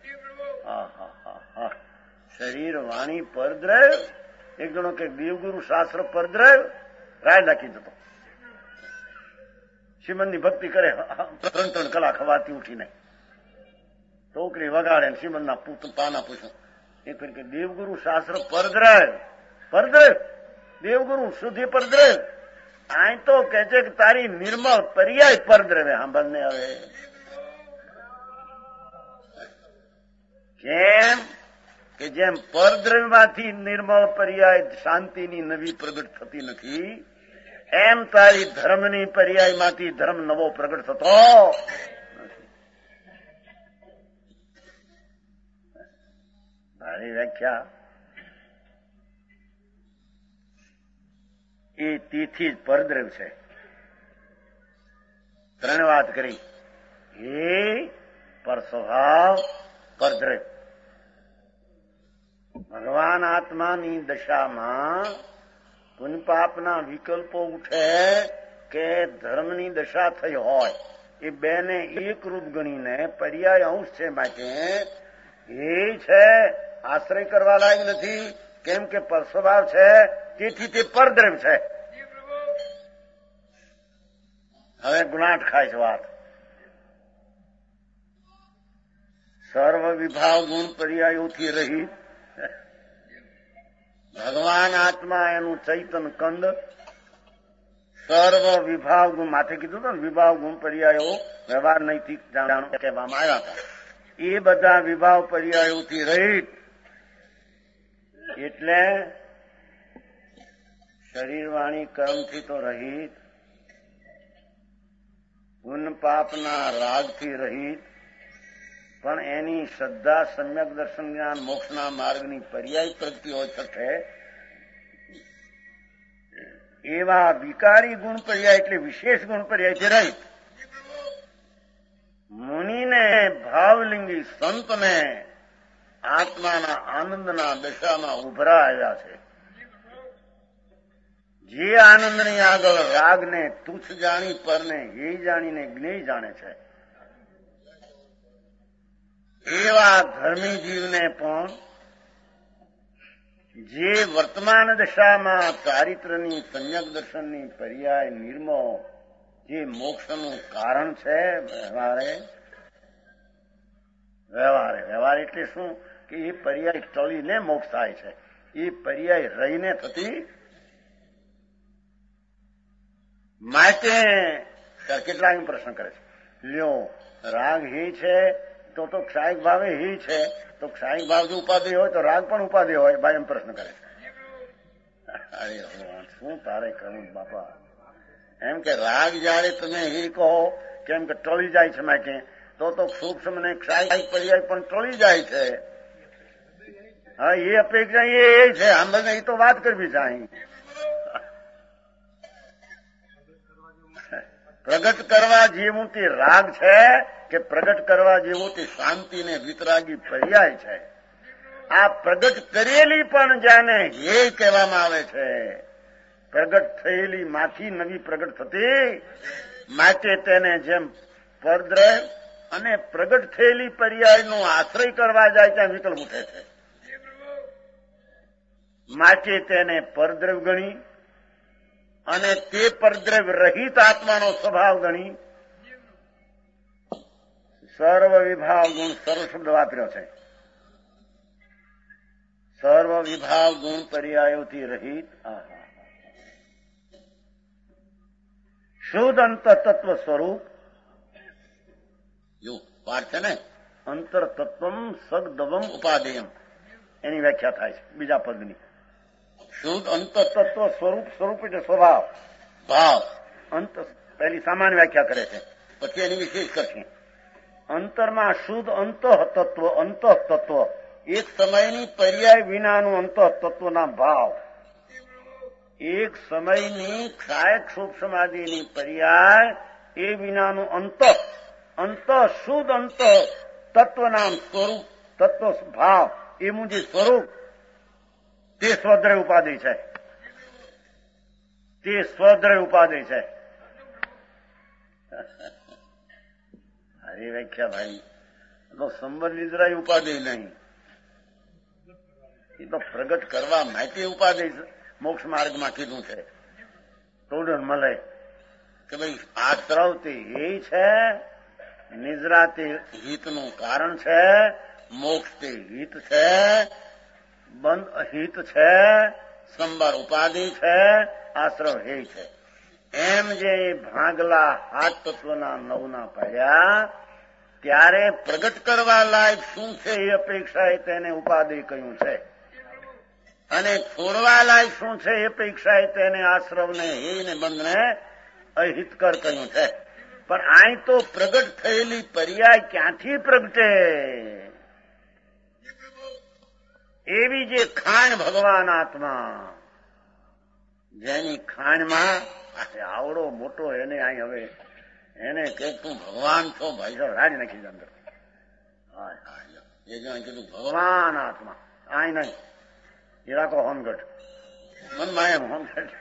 શરીર વાણી પરદ્રવ્ય. એક જણો કે દેવગુરુ શાસ્ત્ર પરદ્રવ્ય, રાય નાખી જતો. શ્રીમંતની ભક્તિ કરે 3 કલાક હવાથી ઉઠીને ટોકરી વગાડે, શ્રીમંતના પાના પૂછો. એક ફેર કે દેવગુરુ શાસ્ત્ર પરદ્રવ્ય, દેવગુરુ શુદ્ધિ પરદ્રવ્ય. આ તો કે છે કે તારી નિર્મળ પર્યાય પરદ્રવ્ય. સાંભળને હવે કેમ કે જેમ પરદ્રવ્યમાંથી નિર્મળ પર્યાય શાંતિની નવી પ્રગટ થતી નથી, એમ તારી ધર્મની પર્યાયમાંથી ધર્મ નવો પ્રગટ થતો. મારી વ્યાખ્યા એ તેથી જ પરદ્રવ્ય છે. 3 વાત કરી, હે પર સ્વભાવ પરદ્રવ્ય. ભગવાન આત્માની દશામાં પુણ્યપાપના વિકલ્પો ઉઠે કે ધર્મની દશા થઈ હોય, એ બેને એક રૂપ ગણીને પર્યાય અંશ છે માટે એ છે આશ્રય કરવા લાયક નથી, કેમ કે પરસ્વભાવ છે, તેથી તે પરદ્રવ્ય છે. હવે ગુણાટ ખાય છે વાત. સર્વ વિભાવ ગુણ પર્યાયોથી રહિત ભગવાન આત્મા એનું ચૈતન કંદ સર્વ વિભાવ ગુણ માથે કીધું હતું ને, વિભાવ ગુણ પર્યાયો વ્યવહાર નૈતિક જાણો કહેવામાં આવ્યા હતા. એ બધા વિભાવ પર્યાયોથી રહિત એટલે શરીર વાણી કર્મથી તો રહિત, પુણ્ય પાપના રાગથી રહિત, પણ એની શ્રદ્ધા સમ્યક દર્શન જ્ઞાન મોક્ષના માર્ગની પર્યાય પ્રગતિ હોય શકે એવા વિકારી ગુણ પર્યાય એટલે વિશેષ ગુણ પર્યાયથી રહિત મુનિને ભાવલિંગી સંતને આત્માના આનંદના દશામાં ઉભરા આવ્યા છે. જે આનંદની આગળ રાગને તુચ્છ જાણી પરને એ જાણીને જ્ઞેય જાણે છે, એવા ધર્મી જીવને પણ જે વર્તમાન દશામાં ચારિત્રની સમ્યક દર્શનની પર્યાય નિર્મો જે મોક્ષનું કારણ છે, વ્યવહાર એટલે શું કે એ પર્યાય ટળીને મોક્ષ થાય છે, એ પર્યાય રહીને થતી માટે. કેટલાક પ્રશ્ન કરે છે, લ્યો રાગ હે છે તો ક્ષાયિક ભાવે હી છે, તો ક્ષાયિક ભાવ જો ઉપાધિ હોય તો રાગ પણ ઉપાધિ હોય ભાઈ, એમ પ્રશ્ન કરે છે. અરે ભગવાન શું તારે કહ્યું બાપા, એમ કે રાગ જયારે તમે હી કહો કેમ કે ટળી જાય છે મેં કે તો સૂક્ષ્મ ને ક્ષાયિક પર્યાય પણ ટળી જાય છે. હા એ અપેક્ષા એ છે, આમ એ તો વાત કરવી છે. અહીં પ્રગટ કરવા જેવું તે રાગ છે કે પ્રગટ કરવા જેવું તે શાંતિ ને વિતરાગી પર્યાય છે. આ પ્રગટ કરેલી પણ જાને હે કહેવામાં આવે છે. પ્રગટ થયેલી માંથી નવી પ્રગટ થતી માટે તેને જેમ પરદ્રવ્ય અને પ્રગટ થયેલી પર્યાયનો આશ્રય કરવા જાય ત્યાં વિકલ્પ ઉઠે છે, માટે તેને પરદ્રવ્ય ગણી અને તે પરદ્રવ્ય રહિત આત્માનો સ્વભાવ ગણી સર્વ વિભાવ ગુણ સર્વ શબ્દ વાપર્યો છે. સર્વ વિભાવ ગુણ પર્યાયોથી રહિત શુદ્ધ અંતર તત્વ સ્વરૂપ જો પાઠ છે ને, અંતર તત્વમ સગદવમ ઉપાદેયમ એની વ્યાખ્યા થાય છે બીજા પદની. શુદ્ધ અંતર તત્વ સ્વરૂપ એટલે સ્વભાવ ભાવ. અંત પહેલી સામાન્ય વ્યાખ્યા કરે છે, પછી એની વિશેષ કરશે. અંતરમાં શુદ્ધ અંતઃ તત્વ એક સમયની પર્યાય વિનાનું અંતઃ તત્વના ભાવ, એક સમયની ક્ષાયક સૂક્ષ્માદિની પર્યાય એ વિનાનું અંત શુદ્ધ અંત તત્વનામ સ્વરૂપ તત્વ ભાવ એનું જે સ્વરૂપ તે સ્વદ્રવ્ય ઉપાધિ છે, તે સ્વદ્રવ્ય ઉપાધિ છે. અરે વ્યાખ્યા ભાઈ તો સંબંધ નિદ્રાય ઉપાધિ નહીં, એ તો પ્રગટ કરવા માટે ઉપાધિ મોક્ષ માર્ગમાં કીધું છે. તોડન મળે કે ભાઈ આશ્રવ તે એ છે, નિદ્રા તે હિતનું કારણ છે, મોક્ષ તે હિત છે, બંધ અહિત છે, સંભાર ઉપાધિ છે, આશ્રવ હે છે. એમ જે ભાગલા હાથ તત્વના નવના પડ્યા ત્યારે પ્રગટ કરવા લાયક શું છે એ અપેક્ષાએ તેને ઉપાધિ કહ્યું છે, અને છોડવા લાયક શું છે એ અપેક્ષાએ તેને આશ્રવને હેને બંધને અહિતકર કહ્યું છે. પણ અહીં તો પ્રગટ થયેલી પર્યાય ક્યાંથી પ્રગટે? એવી જે ખાણ ભગવાન આત્મા, જેની ખાણમાં આવડો મોટો એને અહીં હવે એને કે તું ભગવાન છો ભાઈ સાહેબ રાજ નાખી અંદર. એ જો કીધું ભગવાન આત્મા અહીં નહીં, એ રાખો હોનગઢ, મનમાં એમ હોનગઢ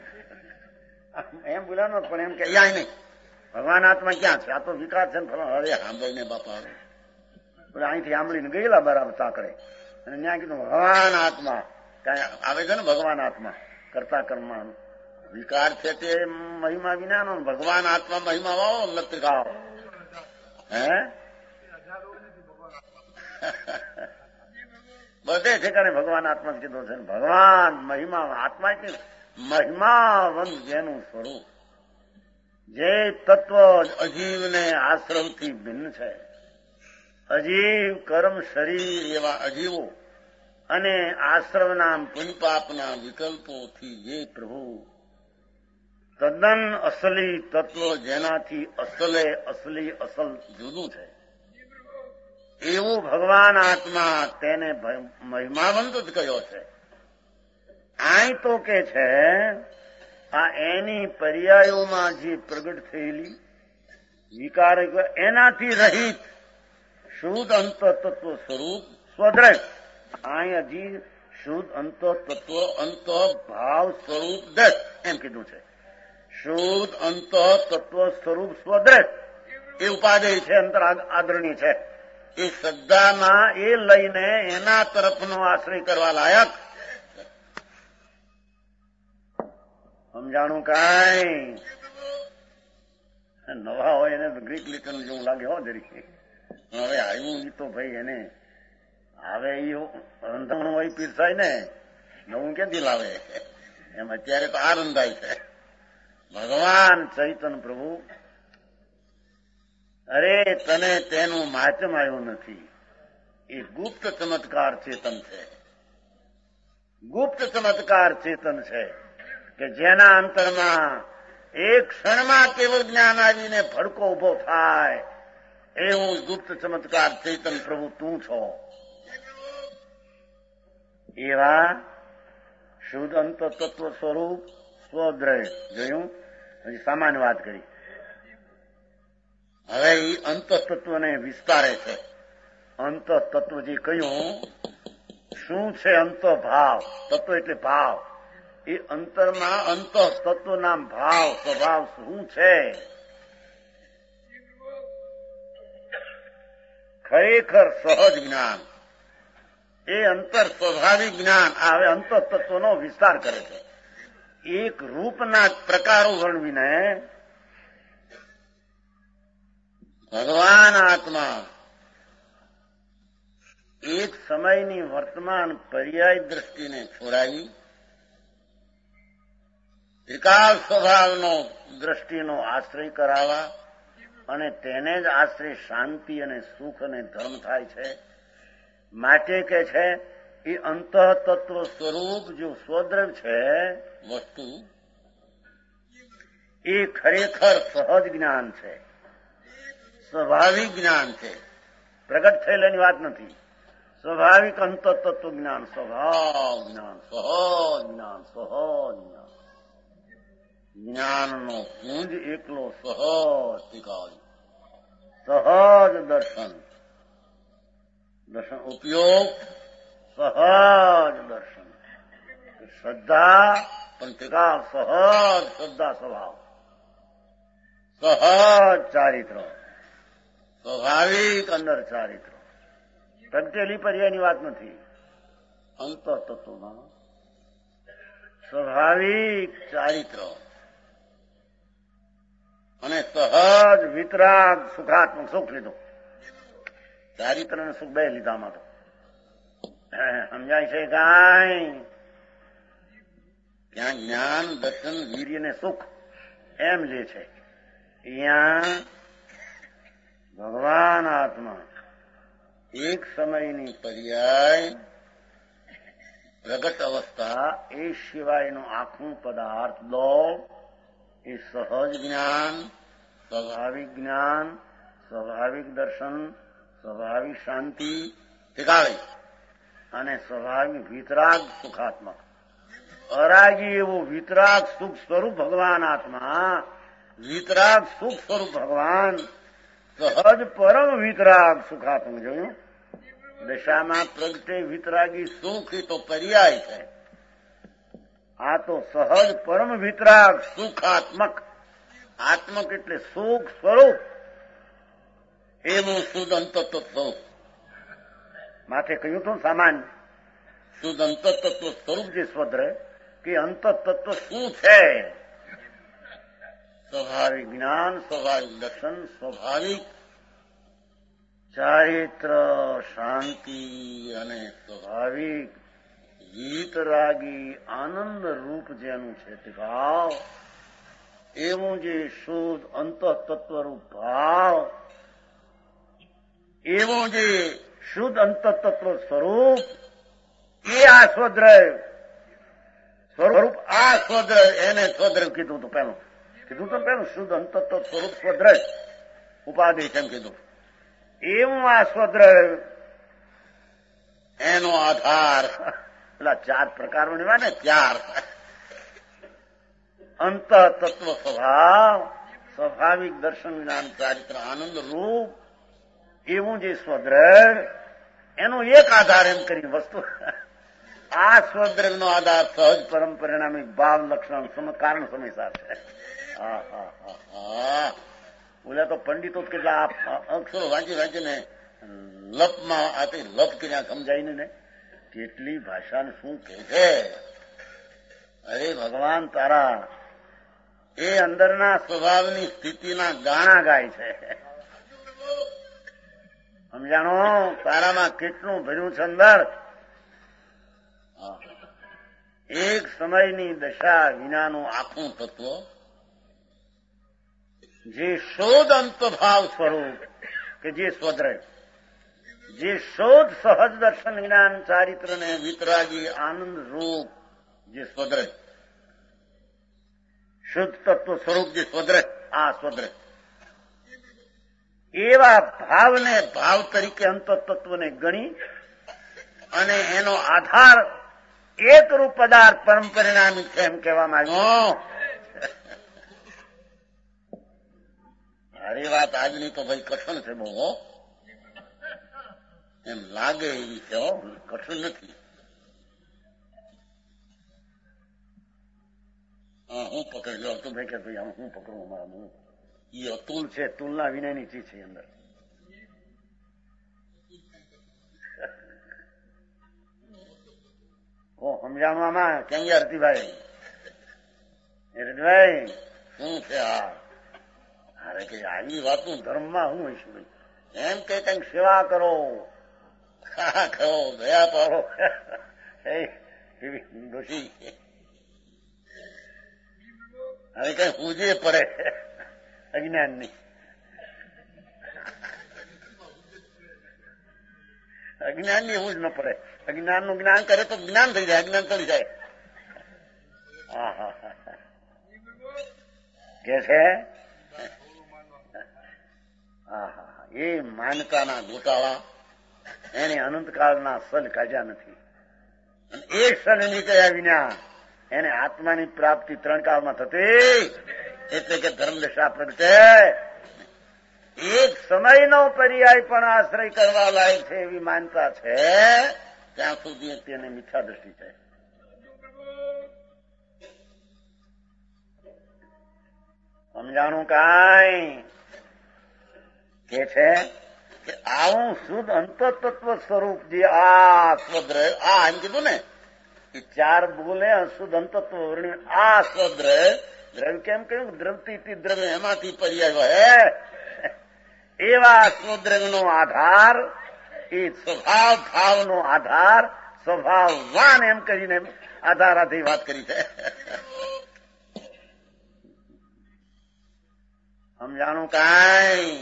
એમ બોલાનો, પણ એમ કે અહીંયા નહીં, ભગવાન આત્મા ક્યાં છે? આ તો વિકાર છે ને ફલાણ. હવે સાંભળીને બાપા હવે અહીંથી આંબળીને ગયેલા બરાબર તાકડે, અને ત્યાં કીધું ભગવાન આત્મા કઈ આવે છે ને, ભગવાન આત્મા કરતા કર્મ વિકાર છે તે મહિમા વિનાનો, ભગવાન આત્મા મહિમા વાળો નથી ખાઓ. હે બધે ઠેકાણે ભગવાન આત્મા કીધો છે. ભગવાન મહિમા આત્મા એટલે મહિમાવંત જેનું સ્વરૂપ, જે તત્વ અજીવને આશ્રમથી ભિન્ન છે. અજીવ કર્મ શરીર એવા અજીવો અને આશ્રમના પુણ્યપાપના વિકલ્પોથી જે પ્રભુ તદ્દન અસલી તત્વ, જેનાથી અસલી અસલ જુદું છે, એવું ભગવાન આત્મા તેને મહિમાવંત જ કયો છે. અહીં તો કે છે આ એની પર્યાયોમાં જે પ્રગટ થયેલી વિકાર એનાથી રહિત શુદ્ધ અંત તત્વ સ્વરૂપ સ્વદ્રઢ. અહીં હજી શુદ્ધ અંત તત્વ અંત ભાવ સ્વરૂપ દ્રઢ એમ કીધું છે. શુદ્ધ અંત તત્વ સ્વરૂપ સ્વદ્રઢ એ ઉપાદેય છે, અંતર આદરણીય છે. એ શ્રદ્ધામાં એ લઈને એના તરફનો આશ્રય કરવા લાયક. સમજાણું કાંઈ નવા હોય એને તો ગ્રીક લિટન જેવું લાગે હો જરી. હવે આવ્યું તો ભાઈ એને હવે એ રંધાણું હોય પીરસાય ને, નવું ક્યાંથી લાવે? એમ અત્યારે તો આ રંધાય છે. ભગવાન ચૈતન્ય પ્રભુ, અરે તને તેનું માચમ આવ્યું નથી. એ ગુપ્ત ચમત્કાર ચેતન છે, ગુપ્ત ચમત્કાર ચેતન છે કે જેના અંતરમાં એક ક્ષણમાં કેવળ જ્ઞાન આવીને ભડકો ઉભો થાય એવું ગુપ્ત ચમત્કાર ચેતન પ્રભુ તું છો. એવા શુદ્ધ અંત તત્વ સ્વરૂપ સ્વદ્રઢ જોયું. હજી સામાન્ય વાત કરી. હવે એ અંત તત્વને વિસ્તારે છે. અંત તત્વ જે કહ્યું, શું છે અંત ભાવ? તત્વ એટલે ભાવ. એ અંતરમાં અંત તત્વના ભાવ સ્વભાવ શું છે? ખરેખર સહજ જ્ઞાન, એ અંતર સ્વાભાવિક જ્ઞાન. આ હવે અંત તત્વનો વિસ્તાર કરે છે. એક રૂપના પ્રકારો વર્ણવીને ભગવાન આત્મા એક સમયની વર્તમાન પર્યાય દ્રષ્ટિને છોડાવી ત્રિકાળ સ્વભાવનો દ્રષ્ટિનો આશ્રય કરાવવા અને તેને જ આશ્રય શાંતિ અને સુખ અને ધર્મ થાય છે. માટે કે છે એ અંતઃ તત્વ સ્વરૂપ જો સ્વદ્રવ છે વસ્તુ, એ ખરેખર સહજ જ્ઞાન છે, સ્વાભાવિક જ્ઞાન છે. પ્રગટ થયેલાની વાત નથી. સ્વાભાવિક અંત તત્વ જ્ઞાન, સ્વભાવ જ્ઞાન, સહજ જ્ઞાન, સહજ જ્ઞાન. જ્ઞાનનો પુંજ એકલો સહજ શીખાવ્યું. સહજ દર્શન, દર્શન ઉપયોગ સહજ દર્શન. શ્રદ્ધા પણ ત્રિકાળ સહજ શ્રદ્ધા સ્વભાવ, સહજ ચારિત્ર, સ્વાભાવિક અંદર ચારિત્ર. પ્રગટેલી પર્યાયની વાત નથી. અંત તત્વમાં સ્વાભાવિક ચારિત્ર અને સહજ વિતરાગ સુખાત્મક સુખ લીધું. ચારિત્ર અને સુખ બે લીધામાં તો સમજાય છે કાંઈ? ત્યાં જ્ઞાન દર્શન વીર્ય ને સુખ એમ લે છે. અહીંયા ભગવાન આત્મા એક સમયની પર્યાય પ્રગટ અવસ્થા એ સિવાયનો આખું પદાર્થ લો એ સહજ જ્ઞાન, સ્વાભાવિક જ્ઞાન, સ્વાભાવિક દર્શન, સ્વાભાવિક શાંતિ ઠેકાળી અને સ્વાભાવિક વિતરાગ સુખાત્મક. અરાગી એવું વિતરાગ સુખ સ્વરૂપ ભગવાન આત્મા, વિતરાગ સુખ સ્વરૂપ ભગવાન, સહજ પરમ વિતરાગ સુખાત્મક. જોયું? દશામાં પ્રગટે વિતરાગી સુખ એ તો પર્યાય છે. આ તો સહજ પરમ વિતરાગ સુખાત્મક. આત્મક એટલે સુખ સ્વરૂપ, એવું શુદ્ધ અંતત્વ સ્વરૂપ. માથે કહ્યું હતું સામાન્ય શુદ્ધ અંતતત્વ સ્વરૂપ જે સ્વદ્ર કે અંતતત્વ શું છે? સ્વાભાવિક જ્ઞાન, સ્વાભાવિક દર્શન, સ્વાભાવિક ચારિત્ર શાંતિ અને સ્વાભાવિક વીતરાગી આનંદ રૂપ જેનું છે તે ભાવ, એવું જે શુદ્ધ અંતતત્વરૂપ ભાવ, એવું જે શુદ્ધ અંતતત્વ સ્વરૂપ, એ આ સ્વદ્રવ સ્વરૂપ, આ સ્વદ્રવ એને સ્વદ્રવ કીધું હતું. પેલું શુદ્ધ અંતત્વ સ્વરૂપ સ્વદ્રવ ઉપાધિ કેમ કીધું? એવું આ સ્વદ્રવ એનો આધાર પેલા 4 પ્રકારો લેવા ને 4 અંતતત્વ સ્વભાવ, સ્વાભાવિક દર્શન જ્ઞાન ચારિત્ર આનંદ રૂપ, એવું જે સ્વદ્રવ એનો એક આધાર એમ કરી વસ્તુ. આ સ્વદ્રવનો આધાર સહજ પરમ પરિણામી ભાવ લક્ષણ કારણ સમયસાર છે. બોલ્યા તો પંડિતો કેટલા અક્ષરો વાંચીને લપમાં આ લપ કર્યા સમજાઈને ને કેટલી ભાષાને શું કહે છે. અરે ભગવાન તારા એ અંદરના સ્વભાવની સ્થિતિના ગાણા ગાય છે. સમજાણો? તારામાં કેટલું ભર્યું છે અંદર. એક સમયની દશા વિનાનું આખું તત્વ, જે શોધ અંતભાવ સ્વરૂપ કે જે સ્વદ્રવ, જે શોધ સહજ દર્શન જ્ઞાન ચારિત્ર ને વિતરાગી આનંદ રૂપ જે સ્વદ્રવ, શુદ્ધ તત્વ સ્વરૂપ જે સ્વદ્રવ, આ સ્વદ્રવ, એવા ભાવને ભાવ તરીકે અંતતત્વને ગણી અને એનો આધાર એકરૂપ પદાર્થ પરમ પરિણામી છે એમ કહેવામાં આવ્યું. અરે વાત આજની તો ભાઈ કઠણ છે બહુ, એમ લાગે એવી છે, કઠણ નથી. હું પકડી લો તો ભાઈ કે ભાઈ આમ હું પકડું અમારા મું એ અતુલ છે, તુલના વિનયની ચીજ છે અંદર. સમજાવવામાં કેમ હરતીભાઈ ભાઈ શું છે આ? અરે કે આવી વાતનું ધર્મમાં શું હશે ભાઈ? એમ કે કંઈક સેવા કરો, કરો, દયા પાડો, એવી ડોશી હવે કઈ પૂજે પડે અજ્ઞાનની. અજ્ઞાનની હું જ ન પડે. અજ્ઞાનનું જ્ઞાન કરે તો જ્ઞાન થઈ જાય, અજ્ઞાન થઈ જાય. કે છે એ માનતાના ગોટાળા એને અનંતકાળના સલ કાઢ્યા નથી. અને એ સલ નીકળ્યા વિના એને આત્માની પ્રાપ્તિ 3 કાળમાં થતી. એટલે કે ધર્મદશા પ્રગટે એક સમયનો પર્યાય પણ આશ્રય કરવા લાયક છે એવી માનતા છે, ત્યાં સુધી તેને મિથ્યા દ્રષ્ટિ છે. સમજાણું કાંઈ? કે છે કે આવું શુદ્ધ અંતતત્વ સ્વરૂપ જે આ સ્વદ્રવ, આ એમ કીધું ને કે 4 બોલે શુદ્ધ અંતત્વ વર્ણ્યું. આ સ્વદ્રવ, દ્રવ્ય કેમ કહ્યું? દ્રવતી દ્રવ્ય એમાંથી પર્યાય હે. એવા સ્વદ્રવનો આધાર એ સ્વભાવ ભાવનો આધાર, સ્વભાવવાન એમ કરીને આધારાથી વાત કરી છે. સમજાણું કાંઈ?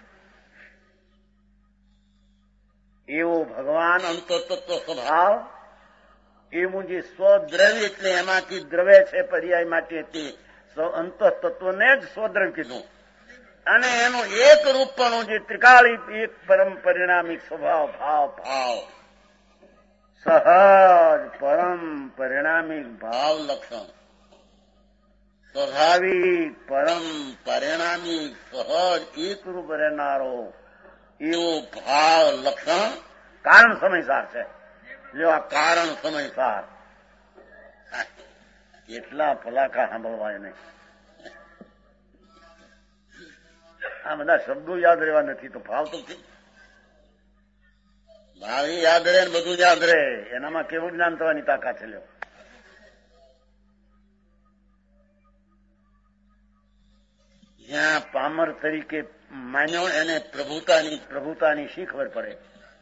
એવો ભગવાન અંતતત્વ સ્વભાવ, એવું જે સ્વદ્રવ્ય એટલે એમાંથી દ્રવ્ય છે પર્યાય માટે તે અંતતત્વને જ સ્વદ્રવ્ય કીધું. અને એનું એક રૂપનું જે ત્રિકાળી એક પરમ પરિણામિક સ્વભાવ ભાવ ભાવ, સહજ પરમ પરિણામિક ભાવ લક્ષણ, સ્વાભાવિક પરમ પરિણામિક સહજ એકરૂપ રહેનારો એવો ભાવ લક્ષણ કારણ સમયસાર છે. જો આ કારણ સમયસાર એટલા ફલાકા સાંભળવાય નહીં. આ બધા શબ્દો યાદ રહેવા નથી તો ભાવ તો ભાવ યાદ રહે ને બધું યાદ રહે. એનામાં કેવું જ્ઞાન થવાની તાકાત છે. લ્યો જ્યાં પામર તરીકે માન્યો એને પ્રભુતાની શી ખબર પડે.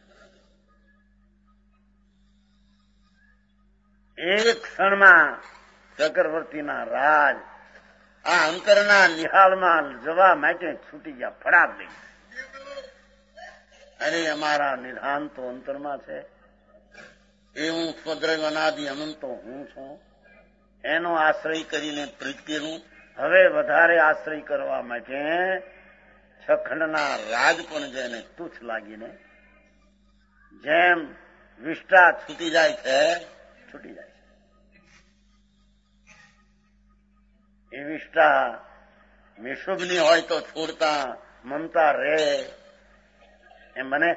એક ક્ષણમાં ચક્રવર્તીના રાજ આ અંતરના નિહાળમાં જવા માટે છૂટી ગયા. ફડાક દઈ. અરે અમારા નિધાન તો અંતરમાં છે. એ હું સ્વદ્રવ અનાદિ અનંતો હું છું. એનો આશ્રય કરીને પ્રીતિનું હવે વધારે આશ્રય કરવા માટે છખંડના રાજ પણ જેને તુચ્છ લાગીને જેમ વિષ્ટા છૂટી જાય છે. એ વિષ્ટા વિશુભની હોય તો છોડતા મમતા રહે એમ બને.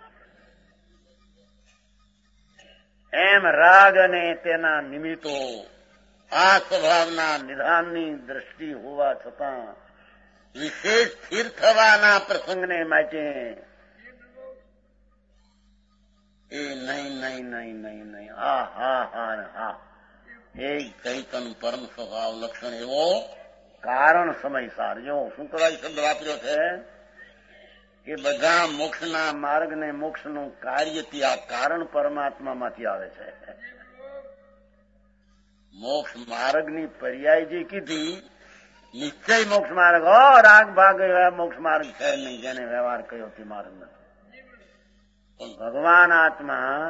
એમ રાગ અને તેના નિમિત્તો આ સ્વભાવના નિધાનની દ્રષ્ટિ હોવા છતાં વિશેષ સ્થિર થવાના પ્રસંગને માટે એ નહીં હા હા હા હા એ ચૈતન પરમ સ્વભાવ લક્ષણ એવો કારણ સમયસાર. જો શું કરાય શબ્દ વાપર્યો છે કે બધા મોક્ષના માર્ગને મોક્ષનું કાર્યથી આ કારણ પરમાત્મામાંથી આવે છે. મોક્ષ માર્ગની પર્યાય જે કીધી નિશ્ચય મોક્ષ માર્ગ રાગ ભાગ મોક્ષ માર્ગ છે નહીં. જેને વ્યવહાર કર્યો તે માર્ગ નથી. પણ ભગવાન આત્મા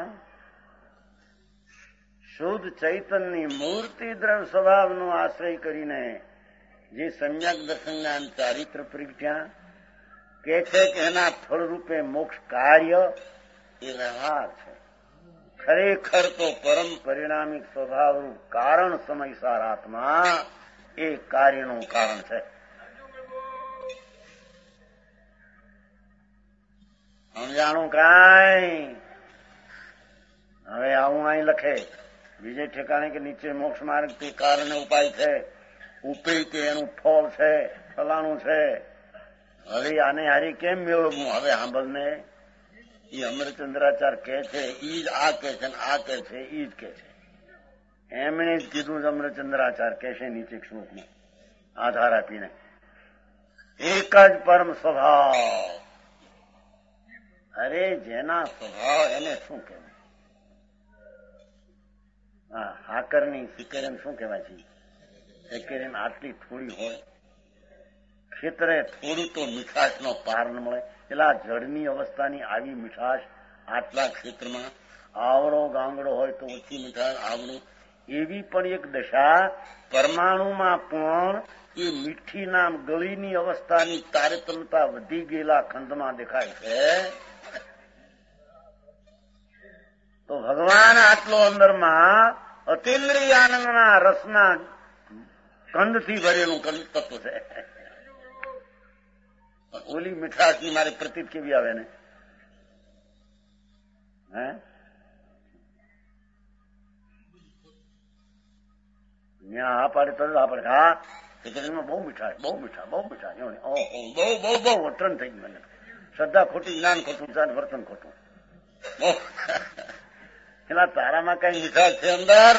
શુદ્ધ ચૈતનની મૂર્તિ દ્રવ સ્વભાવનો આશ્રય કરીને જે સમ્યક દર્શનના ચારિત્ર પ્રગટ્યા કે છે કે એના ફળરૂપે મોક્ષ કાર્ય એ વ્યવહાર છે. ખરેખર તો પરમ પરિણામિક સ્વભાવરૂપ કારણ સમયસાર આત્મા એ કાર્યનું કારણ છે. સમજાણું કાંઈ? હવે આવું અહીં લખે બીજે ઠેકાણે કે નીચે મોક્ષ માર્ગ તે કારણ ઉપાય છે. ઉપરી તે એનું ફળ છે, ફલાણું છે. હવે આને હારી કેમ મેળવવું? હવે સાંભળને એ અમરચંદ્રાચાર કે છે ઈ જ આ કે છે આ કે છે ઈ જ કે છે. એમણે જ કીધું અમરચંદ્રાચાર કે છે નીચે શ્લોકમાં આધાર આપીને એક જ પરમ સ્વભાવ. અરે જેના સ્વભાવ એને શું કહેવાય? હા હાકરની સિકરેન શું કહેવાય છે? સિકરેન આટલી થોડી હોય, ખેતરે થોડી તો મીઠાશનો પાર ન મળે. પેલા જળની અવસ્થાની આવી મીઠાશ આટલા ક્ષેત્રમાં, આવડો ગાંગડો હોય તો ઓછી મીઠાશ, આવડું એવી પણ એક દશા પરમાણુમાં પણ એ મીઠી નામ ગળીની અવસ્થાની તારતમ્યતા વધી ગયેલા ખંડમાં દેખાય છે. તો ભગવાન આટલો અંદરમાં અતિન્દ્રિય આનંદના રસના કંદથી ભરેલું તત્વ છે. ઓલી મીઠાશની મારી પ્રતીત કેવી આવે ને? હે હા પાડે તો હા પડે. હા સિગરેટમાં બહુ મીઠાશ, બહુ મીઠા, બહુ મીઠા. બહુ બહુ વતરણ થઈ ગયું મને. શ્રદ્ધા ખોટી, જ્ઞાન ખોટું, વર્તન ખોટું. એલા તારામાં કઈ મીઠાશ છે અંદર?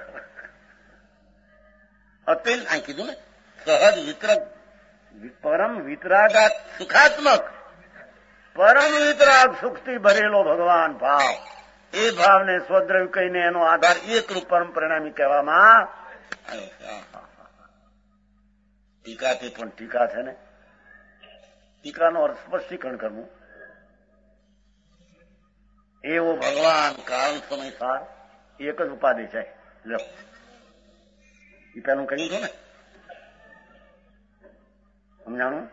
અતિલ આ કીધું ને સહજ વિતરક પરમ વિતરાગાત સુખાત્મક પરમ વિતરાગ સુખથી ભરેલો ભગવાન ભાવ. એ ભાવને સ્વદ્રવ્ય કહીને એનો આધાર એકરૂપ પરમ પરિણામી કહેવામાં ટીકાથી પણ ટીકા છે ને. ટીકાનો અર્થ સ્પષ્ટીકરણ કરવું. એવો ભગવાન કારણ સમયસાર એક જ ઉપાધિ છે. લો એ પેલું કહ્યું હતું ને, સમજાણું?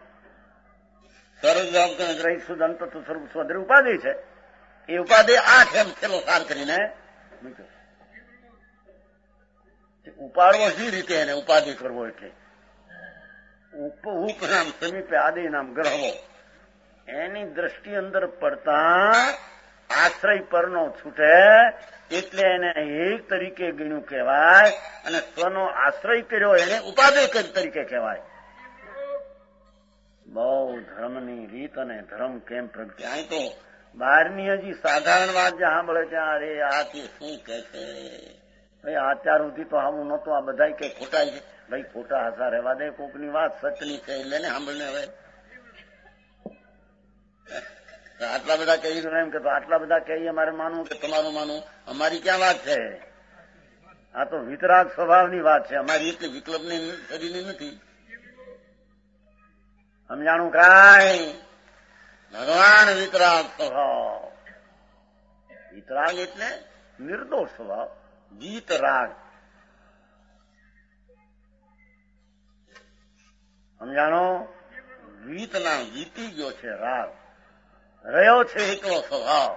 સર્વ શુદ્ધ અંત સ્વરૂપ સ્વદ્ર ઉપાધિ છે. એ ઉપાધિ 8 એમ છેલ્લો સાર કરીને મૂક્યો. ઉપાડવો સી રીતે એને ઉપાધિ કરવો એટલે ઉપ નામ સમીપે આદિ નામ ગ્રહવો એની દ્રષ્ટિ અંદર પડતા આશ્રય પરનો છૂટે એટલે એને એક તરીકે ગણ્યું કહેવાય, અને સ્વનો આશ્રય કર્યો એને ઉપાદેય તરીકે કહેવાય. બહુ ધર્મની રીત અને ધર્મ કેમ પ્રગટે. અહીં તો બહારની હજી સાધારણ વાત જે સાંભળે ત્યાં અરે આ તે શું કે છે ભાઈ, અત્યાર સુધી તો આવું નહોતું, આ બધા કઈ ખોટા છે. ભાઈ ખોટા હસા રહેવા દે, કોકની વાત સચની છે એટલે ને સાંભળને. હવે આટલા બધા કહી એમ કે આટલા બધા કહીએ અમારે માનવું કે તમારું માનવું, અમારી ક્યાં વાત છે? આ તો વિતરાગ સ્વભાવની વાત છે, અમારી એટલી વિકલ્પની શરીરની નથી. સમજાણું કાંઈ? ભગવાન વિતરાગ સ્વભાવ. વિતરાગ એટલે નિર્દોષ સ્વભાવ. વીતરાગ સમજાણો? વીતના વીતી ગયો છે રાગ, રહ્યો છે એકલો સ્વભાવ.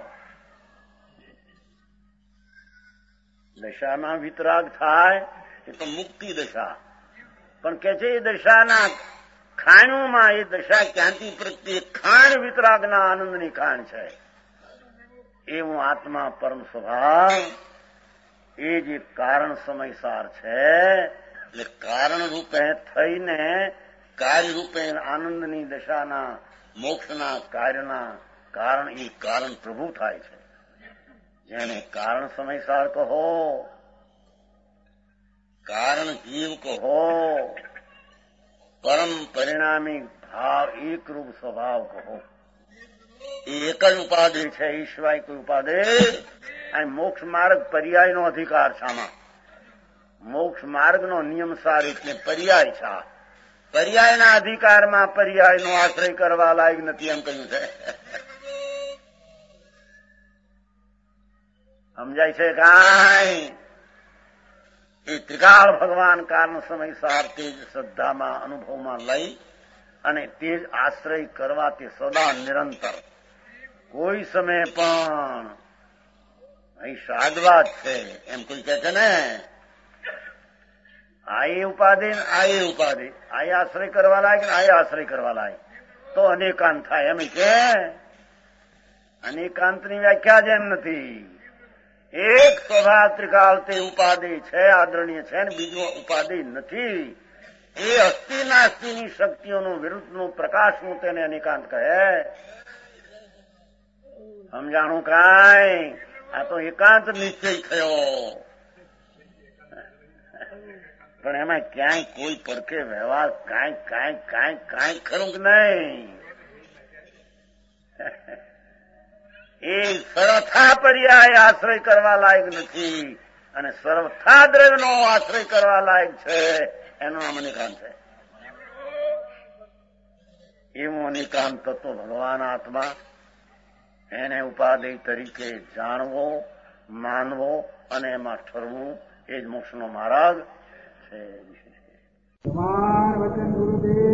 દશામાં વિતરાગ થાય એ તો મુક્તિ દશા, પણ કે છે એ દશાના ખાણોમાં એ દશા ક્યાંથી પ્રત્યે ખાણ વિતરાગના આનંદની ખાણ છે. એવું આત્મા પરમ સ્વભાવ એ જે કારણ સમયસાર છે, એટલે કારણ રૂપે થઈને કાર્ય રૂપે આનંદની દશાના મોક્ષના કાર્યના કારણ એ કારણ પ્રભુ થાય છે. જેને કારણ સમયસાર કહો, કારણ જીવ કહો, પરમ પરિણામી ભાવ એકરૂપ સ્વભાવ કહો, એ એક જ ઉપાધિ છે. એ સિવાય કોઈ ઉપાધિ અહીં મોક્ષ માર્ગ પર્યાયનો અધિકાર છે. આમાં મોક્ષ માર્ગનો નિયમસાર એટલે પર્યાય છે. પર્યાયના અધિકારમાં પર્યાયનો આશ્રય કરવા લાયક નથી એમ કહ્યું છે. સમજાય છે કાંઈ? એ ત્રિકાળ ભગવાન કારણ સમયસાર તે જ શ્રદ્ધામાં અનુભવમાં લઈ અને તે જ આશ્રય કરવા તે સદા નિરંતર કોઈ સમય પણ અહીં સાદવાદ છે એમ કોઈ કહે છે ને, આ એ ઉપાધિ આ એ ઉપાધિ, આ આશ્રય કરવા લાયક ને આ આશ્રય કરવા લાયક, તો અનેકાંત થાય એમ કે અનેકાંતની વ્યાખ્યા જ એમ નથી. એક સ્વભાવ ત્રિકાળ તે ઉપાધિ છે, આદરણીય છે, ને બીજો ઉપાધિ નથી. એ અસ્થિ નાસ્તિની શક્તિઓનું વિરુદ્ધનું પ્રકાશનું તેને અનેકાંત કહે. સમજાણું કાંઈ? આ તો એકાંત નિશ્ચય થયો, પણ એમાં ક્યાંય કોઈ પડકે વ્યવહાર કાંઈ કાંઈ કાંઈ કાંઈ ખરું કે નહીં? એ સર્વથા પર્યાય આશ્રય કરવા લાયક નથી, અને સર્વથા દ્રવ્યનો આશ્રય કરવા લાયક છે. એનું નામ અનેકાંત છે. એવું અનેકાંત તત્વ ભગવાન આત્મા, એને ઉપાદેય તરીકે જાણવો, માનવો અને એમાં ઠરવું, એ જ મોક્ષનો માર્ગ છે. વચન ગુરુદેવ